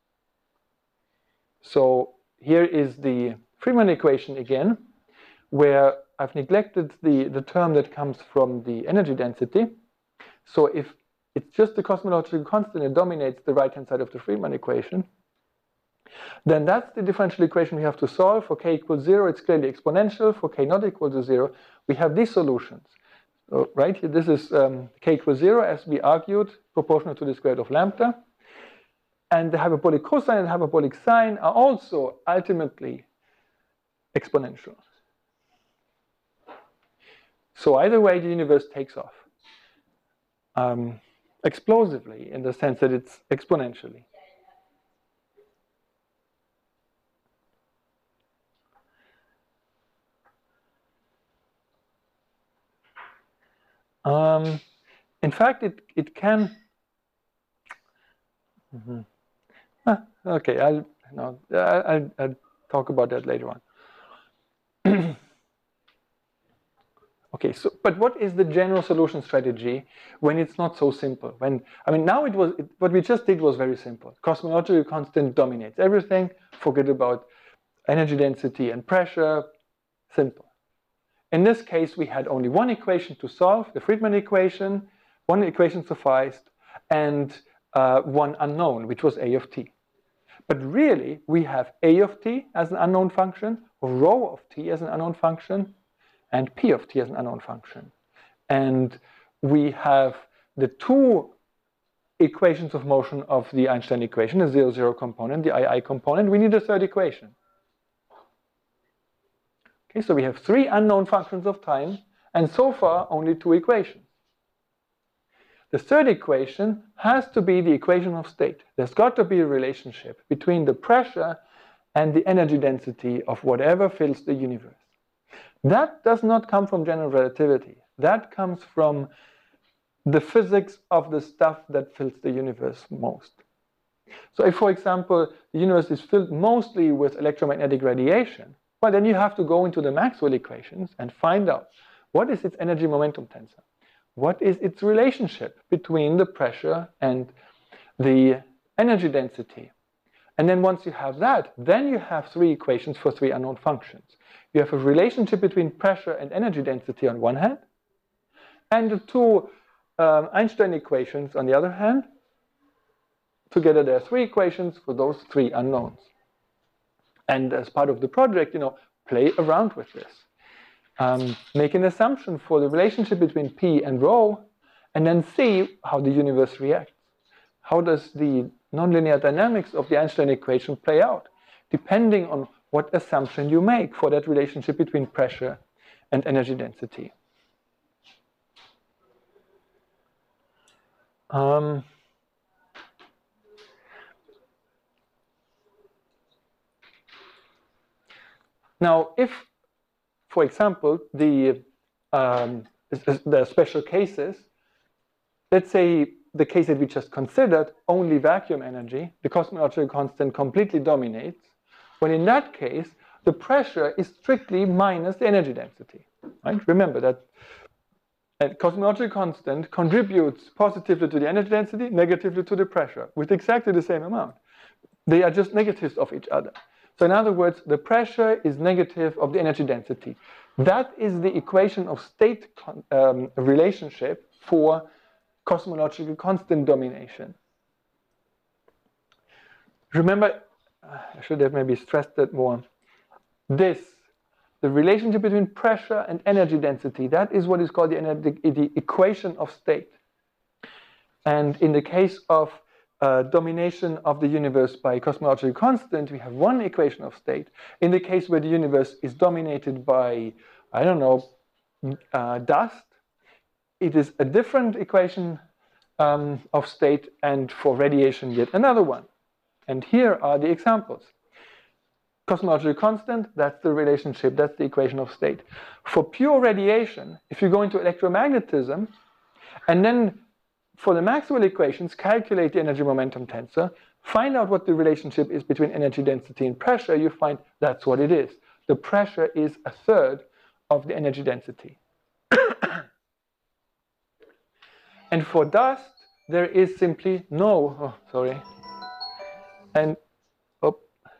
So here is the Friedmann equation again, where I've neglected the, the term that comes from the energy density. So if it's just the cosmological constant that dominates the right-hand side of the Friedmann equation, then that's the differential equation we have to solve. For k equals zero, it's clearly exponential. For k not equal to zero, we have these solutions. So right here, this is um, k equals zero, as we argued, proportional to the square root of lambda. And the hyperbolic cosine and hyperbolic sine are also ultimately exponential. So either way, the universe takes off. Um, explosively, in the sense that it's exponentially. Um, in fact, it, it can... Mm-hmm. ah, okay, I'll, no, I'll, I'll talk about that later on. Okay, so, but what is the general solution strategy when it's not so simple? When, I mean, now it was, it, what we just did was very simple. Cosmological constant dominates everything. Forget about energy density and pressure. Simple. In this case, we had only one equation to solve, the Friedmann equation. One equation sufficed, and uh, one unknown, which was a of t. But really, we have a of t as an unknown function, rho of t as an unknown function, and p of t as an unknown function. And we have the two equations of motion of the Einstein equation, the zero, zero component, the I I component. We need a third equation. Okay, so we have three unknown functions of time, and so far only two equations. The third equation has to be the equation of state. There's got to be a relationship between the pressure and the energy density of whatever fills the universe. That does not come from general relativity. That comes from the physics of the stuff that fills the universe most. So if, for example, the universe is filled mostly with electromagnetic radiation, well, then you have to go into the Maxwell equations and find out what is its energy momentum tensor? What is its relationship between the pressure and the energy density? And then once you have that, then you have three equations for three unknown functions. You have a relationship between pressure and energy density on one hand, and the two um, Einstein equations on the other hand. Together there are three equations for those three unknowns. And as part of the project, you know, play around with this. Um, make an assumption for the relationship between P and rho, and then see how the universe reacts. How does the nonlinear dynamics of the Einstein equation play out, depending on what assumption you make for that relationship between pressure and energy density. Um, now, if, for example, the um, there are special cases, let's say the case that we just considered, only vacuum energy, the cosmological constant completely dominates. Well, in that case, the pressure is strictly minus the energy density. Right? Remember that a cosmological constant contributes positively to the energy density, negatively to the pressure, with exactly the same amount. They are just negatives of each other. So in other words, the pressure is negative of the energy density. That is the equation of state um, relationship for cosmological constant domination. Remember, I should have maybe stressed that more. This, the relationship between pressure and energy density, that is what is called the, the, the equation of state. And in the case of uh, domination of the universe by cosmological constant, we have one equation of state. In the case where the universe is dominated by, I don't know, uh, dust, it is a different equation um, of state, and for radiation, yet another one. And here are the examples. cosmological constant, that's the relationship, that's the equation of state. For pure radiation, if you go into electromagnetism, and then for the Maxwell equations, calculate the energy momentum tensor, find out what the relationship is between energy density and pressure, you find that's what it is. The pressure is a third of the energy density. And for dust, there is simply no, oh, sorry. And, oh.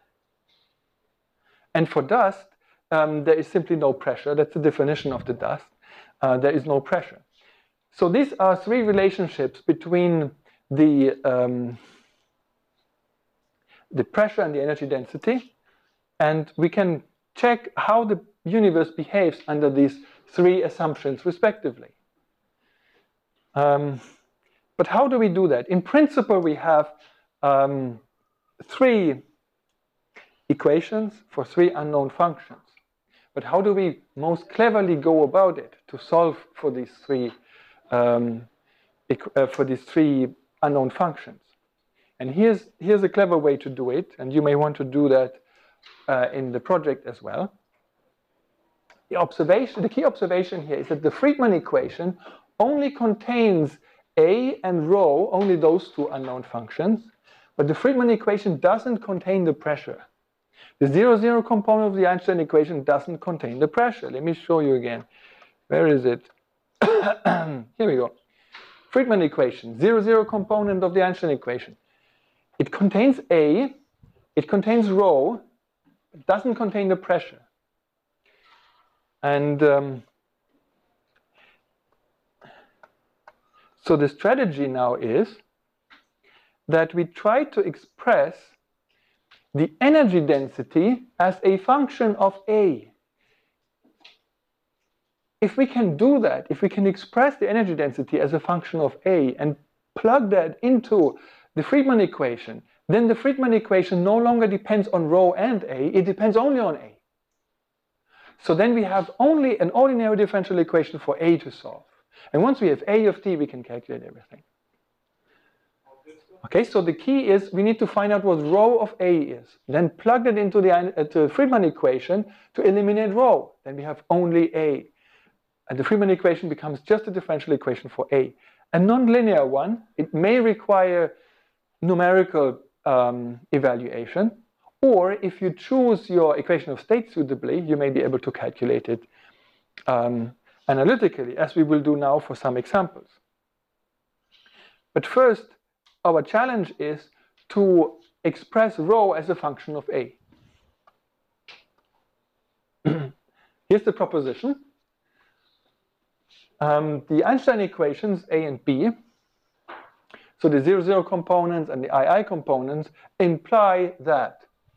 And for dust, um, there is simply no pressure. That's the definition of the dust. Uh, there is no pressure. So these are three relationships between the, um, the pressure and the energy density. And we can check how the universe behaves under these three assumptions respectively. Um, but how do we do that? In principle, we have um, three equations for three unknown functions. But how do we most cleverly go about it to solve for these three um, uh, for these three unknown functions? And here's here's a clever way to do it, and you may want to do that uh, in the project as well. The observation, the key observation here is that the Friedmann equation only contains A and rho, only those two unknown functions, but the Friedmann equation doesn't contain the pressure. The zero zero component of the Einstein equation doesn't contain the pressure. Let me show you again. Where is it? Here we go. Friedmann equation, zero zero component of the Einstein equation. It contains A, it contains rho, it doesn't contain the pressure. And um, so the strategy now is that we try to express the energy density as a function of A. If we can do that, if we can express the energy density as a function of A and plug that into the Friedmann equation, then the Friedmann equation no longer depends on rho and A, it depends only on A. So then we have only an ordinary differential equation for A to solve. And once we have A of t, we can calculate everything. Okay, so the key is we need to find out what rho of A is. Then plug it into the uh, to Friedmann equation to eliminate rho. Then we have only A. And the Friedmann equation becomes just a differential equation for A. A nonlinear one, it may require numerical um, evaluation. Or if you choose your equation of state suitably, you may be able to calculate it um, analytically, as we will do now for some examples. But first, our challenge is to express rho as a function of A. Here's the proposition. Um, the Einstein equations A and B, so the zero zero components and the I I components, imply that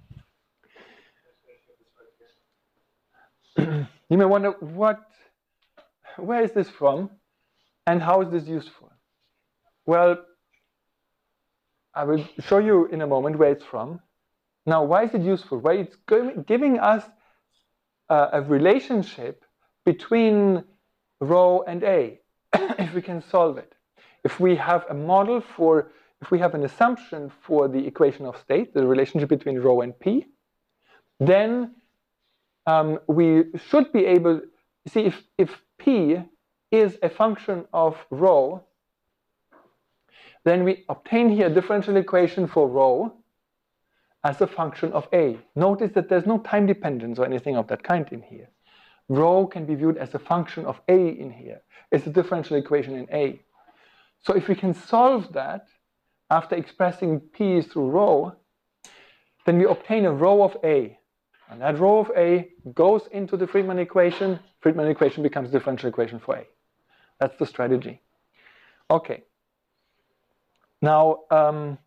you may wonder, what, where is this from and how is this useful? Well, I will show you in a moment where it's from. Now, why is it useful? Well, it's giving us uh, a relationship between rho and A, if we can solve it. If we have a model for, if we have an assumption for the equation of state, the relationship between rho and P, then um, we should be able, you see, if, if P is a function of rho, then we obtain here a differential equation for rho as a function of A. Notice that there's no time dependence or anything of that kind in here. Rho can be viewed as a function of A in here. It's a differential equation in A. So if we can solve that after expressing P through rho, then we obtain a rho of A. And that rho of A goes into the Friedmann equation. Friedmann equation becomes a differential equation for A. That's the strategy. Okay. Now, um,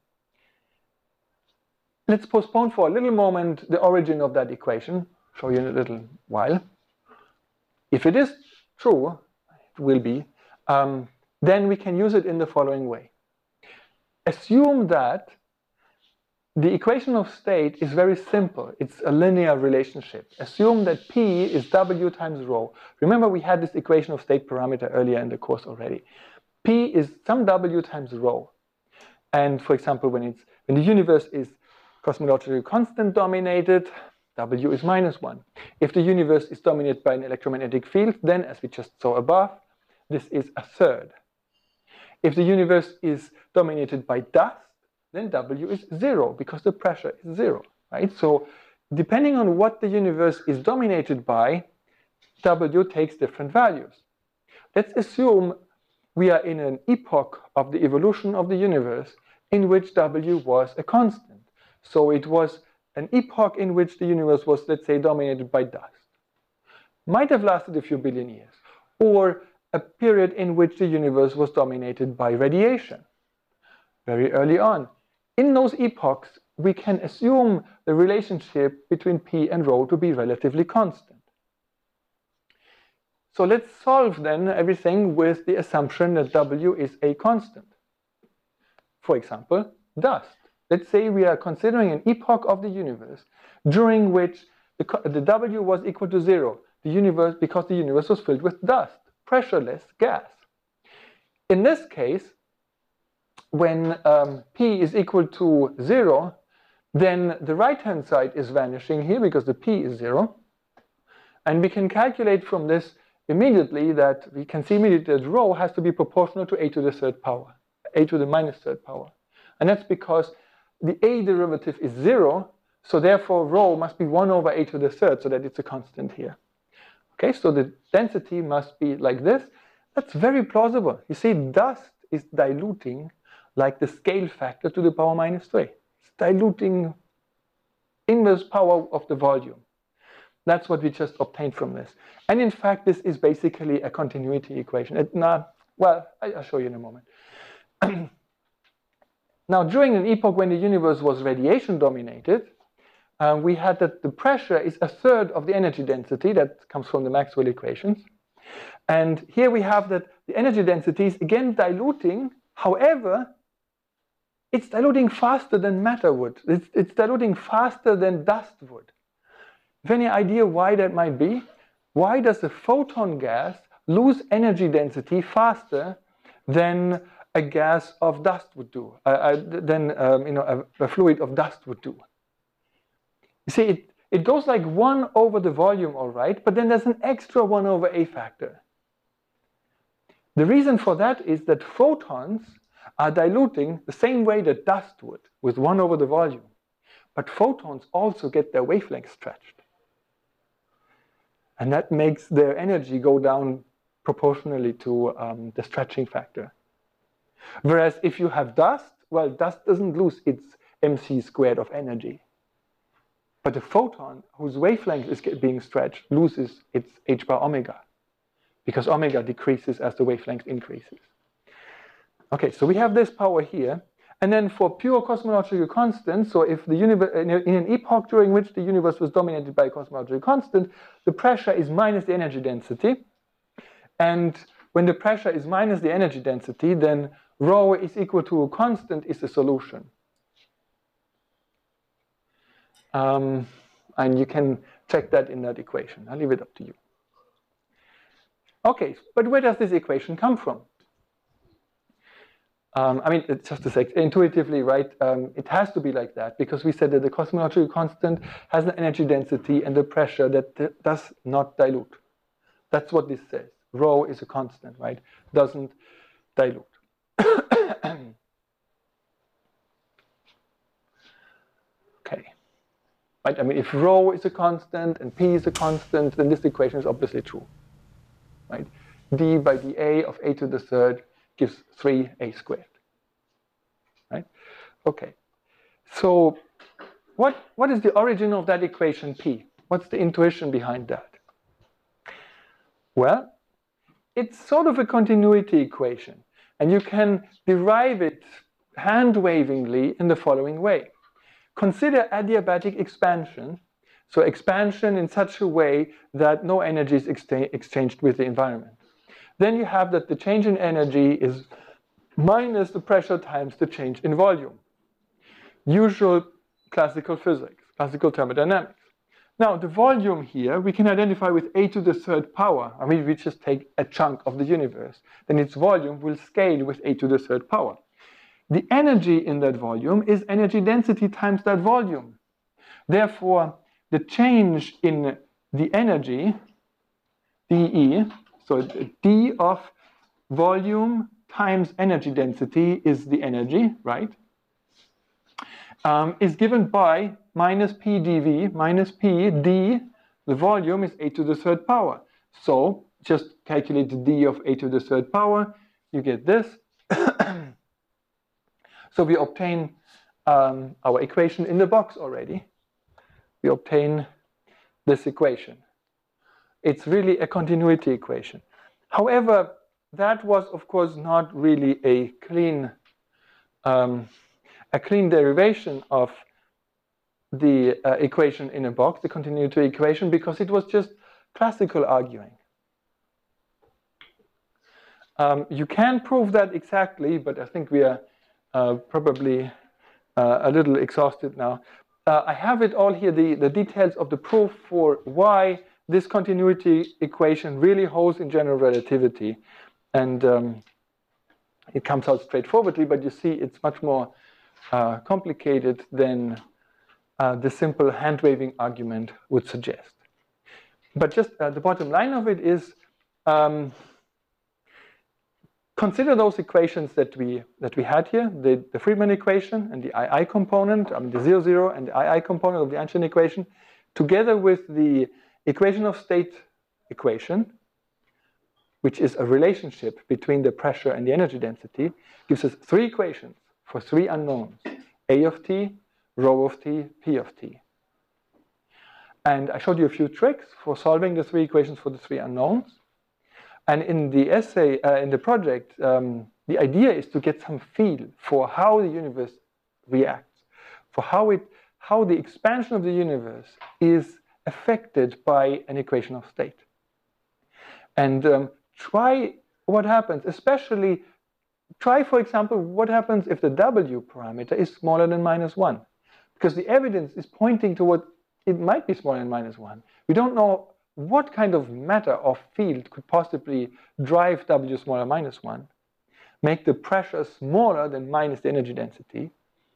let's postpone for a little moment the origin of that equation. Show you in a little while. If it is true, it will be, um, then we can use it in the following way. Assume that the equation of state is very simple. It's a linear relationship. Assume that P is W times rho. Remember, we had this equation of state parameter earlier in the course already. P is some W times rho. And for example, when, it's, when the universe is cosmologically constant dominated, W is minus one. If the universe is dominated by an electromagnetic field, then, as we just saw above, this is a third. If the universe is dominated by dust, then W is zero, because the pressure is zero, right? So depending on what the universe is dominated by, W takes different values. Let's assume we are in an epoch of the evolution of the universe in which W was a constant. So it was an epoch in which the universe was, let's say, dominated by dust. Might have lasted a few billion years. Or a period in which the universe was dominated by radiation, very early on. In those epochs, we can assume the relationship between P and rho to be relatively constant. So let's solve then everything with the assumption that W is a constant. For example, dust. Let's say we are considering an epoch of the universe during which the, the W was equal to zero, the universe, because the universe was filled with dust, pressureless gas. In this case, when um, P is equal to zero, then the right-hand side is vanishing here because the P is zero. And we can calculate from this immediately that we can see immediately that rho has to be proportional to a to the third power, a to the minus third power. And that's because the a derivative is zero, so therefore rho must be one over a to the third, so that it's a constant here. Okay, so the density must be like this. That's very plausible. You see, dust is diluting like the scale factor to the power minus three. It's diluting inverse power of the volume. That's what we just obtained from this. And in fact, this is basically a continuity equation. It, nah, well, I'll show you in a moment. Now, during an epoch when the universe was radiation dominated, uh, we had that the pressure is a third of the energy density. That comes from the Maxwell equations. And here we have that the energy density is again diluting. However, it's diluting faster than matter would. It's, it's diluting faster than dust would. Have any idea why that might be? Why does a photon gas lose energy density faster than a gas of dust would do, uh, uh, than um, you know, a, a fluid of dust would do? You see, it, it goes like one over the volume, all right, but then there's an extra one over a factor. The reason for that is that photons are diluting the same way that dust would, with one over the volume. But photons also get their wavelength stretched. And that makes their energy go down proportionally to um, the stretching factor. Whereas if you have dust, well, dust doesn't lose its mc squared of energy. But the photon, whose wavelength is being stretched, loses its h bar omega, because omega decreases as the wavelength increases. Okay, so we have this power here. And then for pure cosmological constant, so if the universe, in an epoch during which the universe was dominated by a cosmological constant, the pressure is minus the energy density. And when the pressure is minus the energy density, then rho is equal to a constant is the solution. Um, and you can check that in that equation. I'll leave it up to you. Okay, but where does this equation come from? Um, I mean, it's just to say, intuitively, right, um, it has to be like that, because we said that the cosmological constant has an energy density and the pressure that does not dilute. That's what this says. Rho is a constant, right? Doesn't dilute. Okay. Right, I mean, if rho is a constant and p is a constant, then this equation is obviously true. Right? D by dA of a to the third gives three a squared, right? Okay, so what, what is the origin of that equation P? What's the intuition behind that? Well, it's sort of a continuity equation, and you can derive it hand-wavingly in the following way. Consider adiabatic expansion, so expansion in such a way that no energy is excha- exchanged with the environment. Then you have that the change in energy is minus the pressure times the change in volume. Usual classical physics, classical thermodynamics. Now, the volume here, we can identify with a to the third power. I mean, we just take a chunk of the universe. Then its volume will scale with a to the third power. The energy in that volume is energy density times that volume. Therefore, the change in the energy, dE, so d of volume times energy density is the energy, right? Um, is given by minus p dV, minus p d, the volume is a to the third power. So just calculate the d of a to the third power, you get this. So we obtain um, our equation in the box already. We obtain this equation. It's really a continuity equation. However, that was, of course, not really a clean, um, a clean derivation of the uh, equation in a box, the continuity equation, because it was just classical arguing. Um, you can prove that exactly, but I think we are uh, probably uh, a little exhausted now. Uh, I have it all here, the, the details of the proof for why this continuity equation really holds in general relativity. And um, it comes out straightforwardly, but you see it's much more uh, complicated than uh, the simple hand-waving argument would suggest. But just uh, the bottom line of it is, um, consider those equations that we that we had here, the, the Friedmann equation and the I I component, I mean the zero zero and the I I component of the Einstein equation, together with the equation of state equation, which is a relationship between the pressure and the energy density, gives us three equations for three unknowns: A of t, rho of t, P of t. And I showed you a few tricks for solving the three equations for the three unknowns. And in the essay, uh, in the project, um, the idea is to get some feel for how the universe reacts, for how it, how the expansion of the universe is affected by an equation of state. And um, try what happens, especially try, for example, what happens if the W parameter is smaller than minus one, because the evidence is pointing toward it might be smaller than minus one. We don't know what kind of matter or field could possibly drive W smaller than minus one, make the pressure smaller than minus the energy density.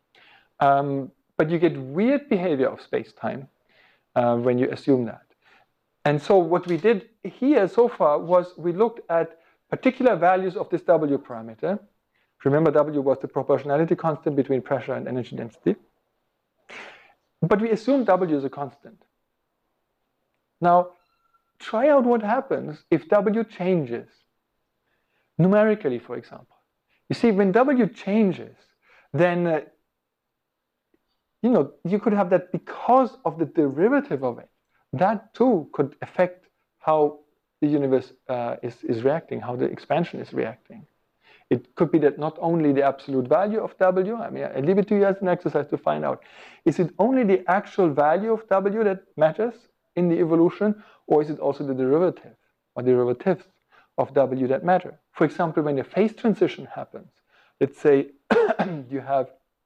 Um, but you get weird behavior of space-time uh, when you assume that. And so what we did here so far was we looked at particular values of this W parameter. Remember, W was the proportionality constant between pressure and energy density. But we assume W is a constant. Now, try out what happens if W changes, numerically, for example. You see, when W changes, then uh, you know, you could have that because of the derivative of it. That too could affect how the universe uh, is, is reacting, how the expansion is reacting. It could be that not only the absolute value of W, I mean, I leave it to you as an exercise to find out. Is it only the actual value of W that matters in the evolution, or is it also the derivative or derivatives of W that matter? For example, when a phase transition happens, let's say you have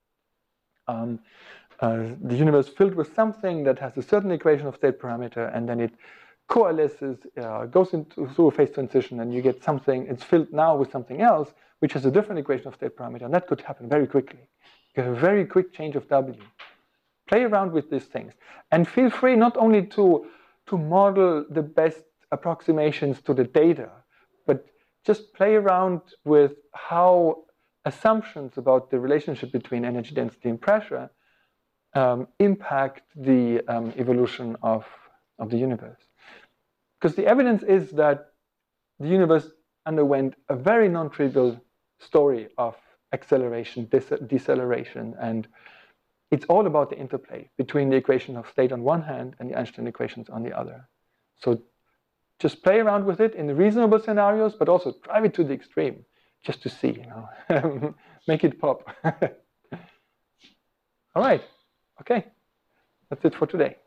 um, uh, the universe filled with something that has a certain equation of state parameter, and then it coalesces, uh, goes into through a phase transition, and you get something, it's filled now with something else, which has a different equation of state parameter, and that could happen very quickly. You get a very quick change of W. Play around with these things, and feel free not only to, to model the best approximations to the data, but just play around with how assumptions about the relationship between energy density and pressure um, impact the um, evolution of, of the universe. Because the evidence is that the universe underwent a very non-trivial story of acceleration, deceleration, and it's all about the interplay between the equation of state on one hand and the Einstein equations on the other. So just play around with it in reasonable scenarios, but also drive it to the extreme, just to see, you know, make it pop. All right, okay, that's it for today.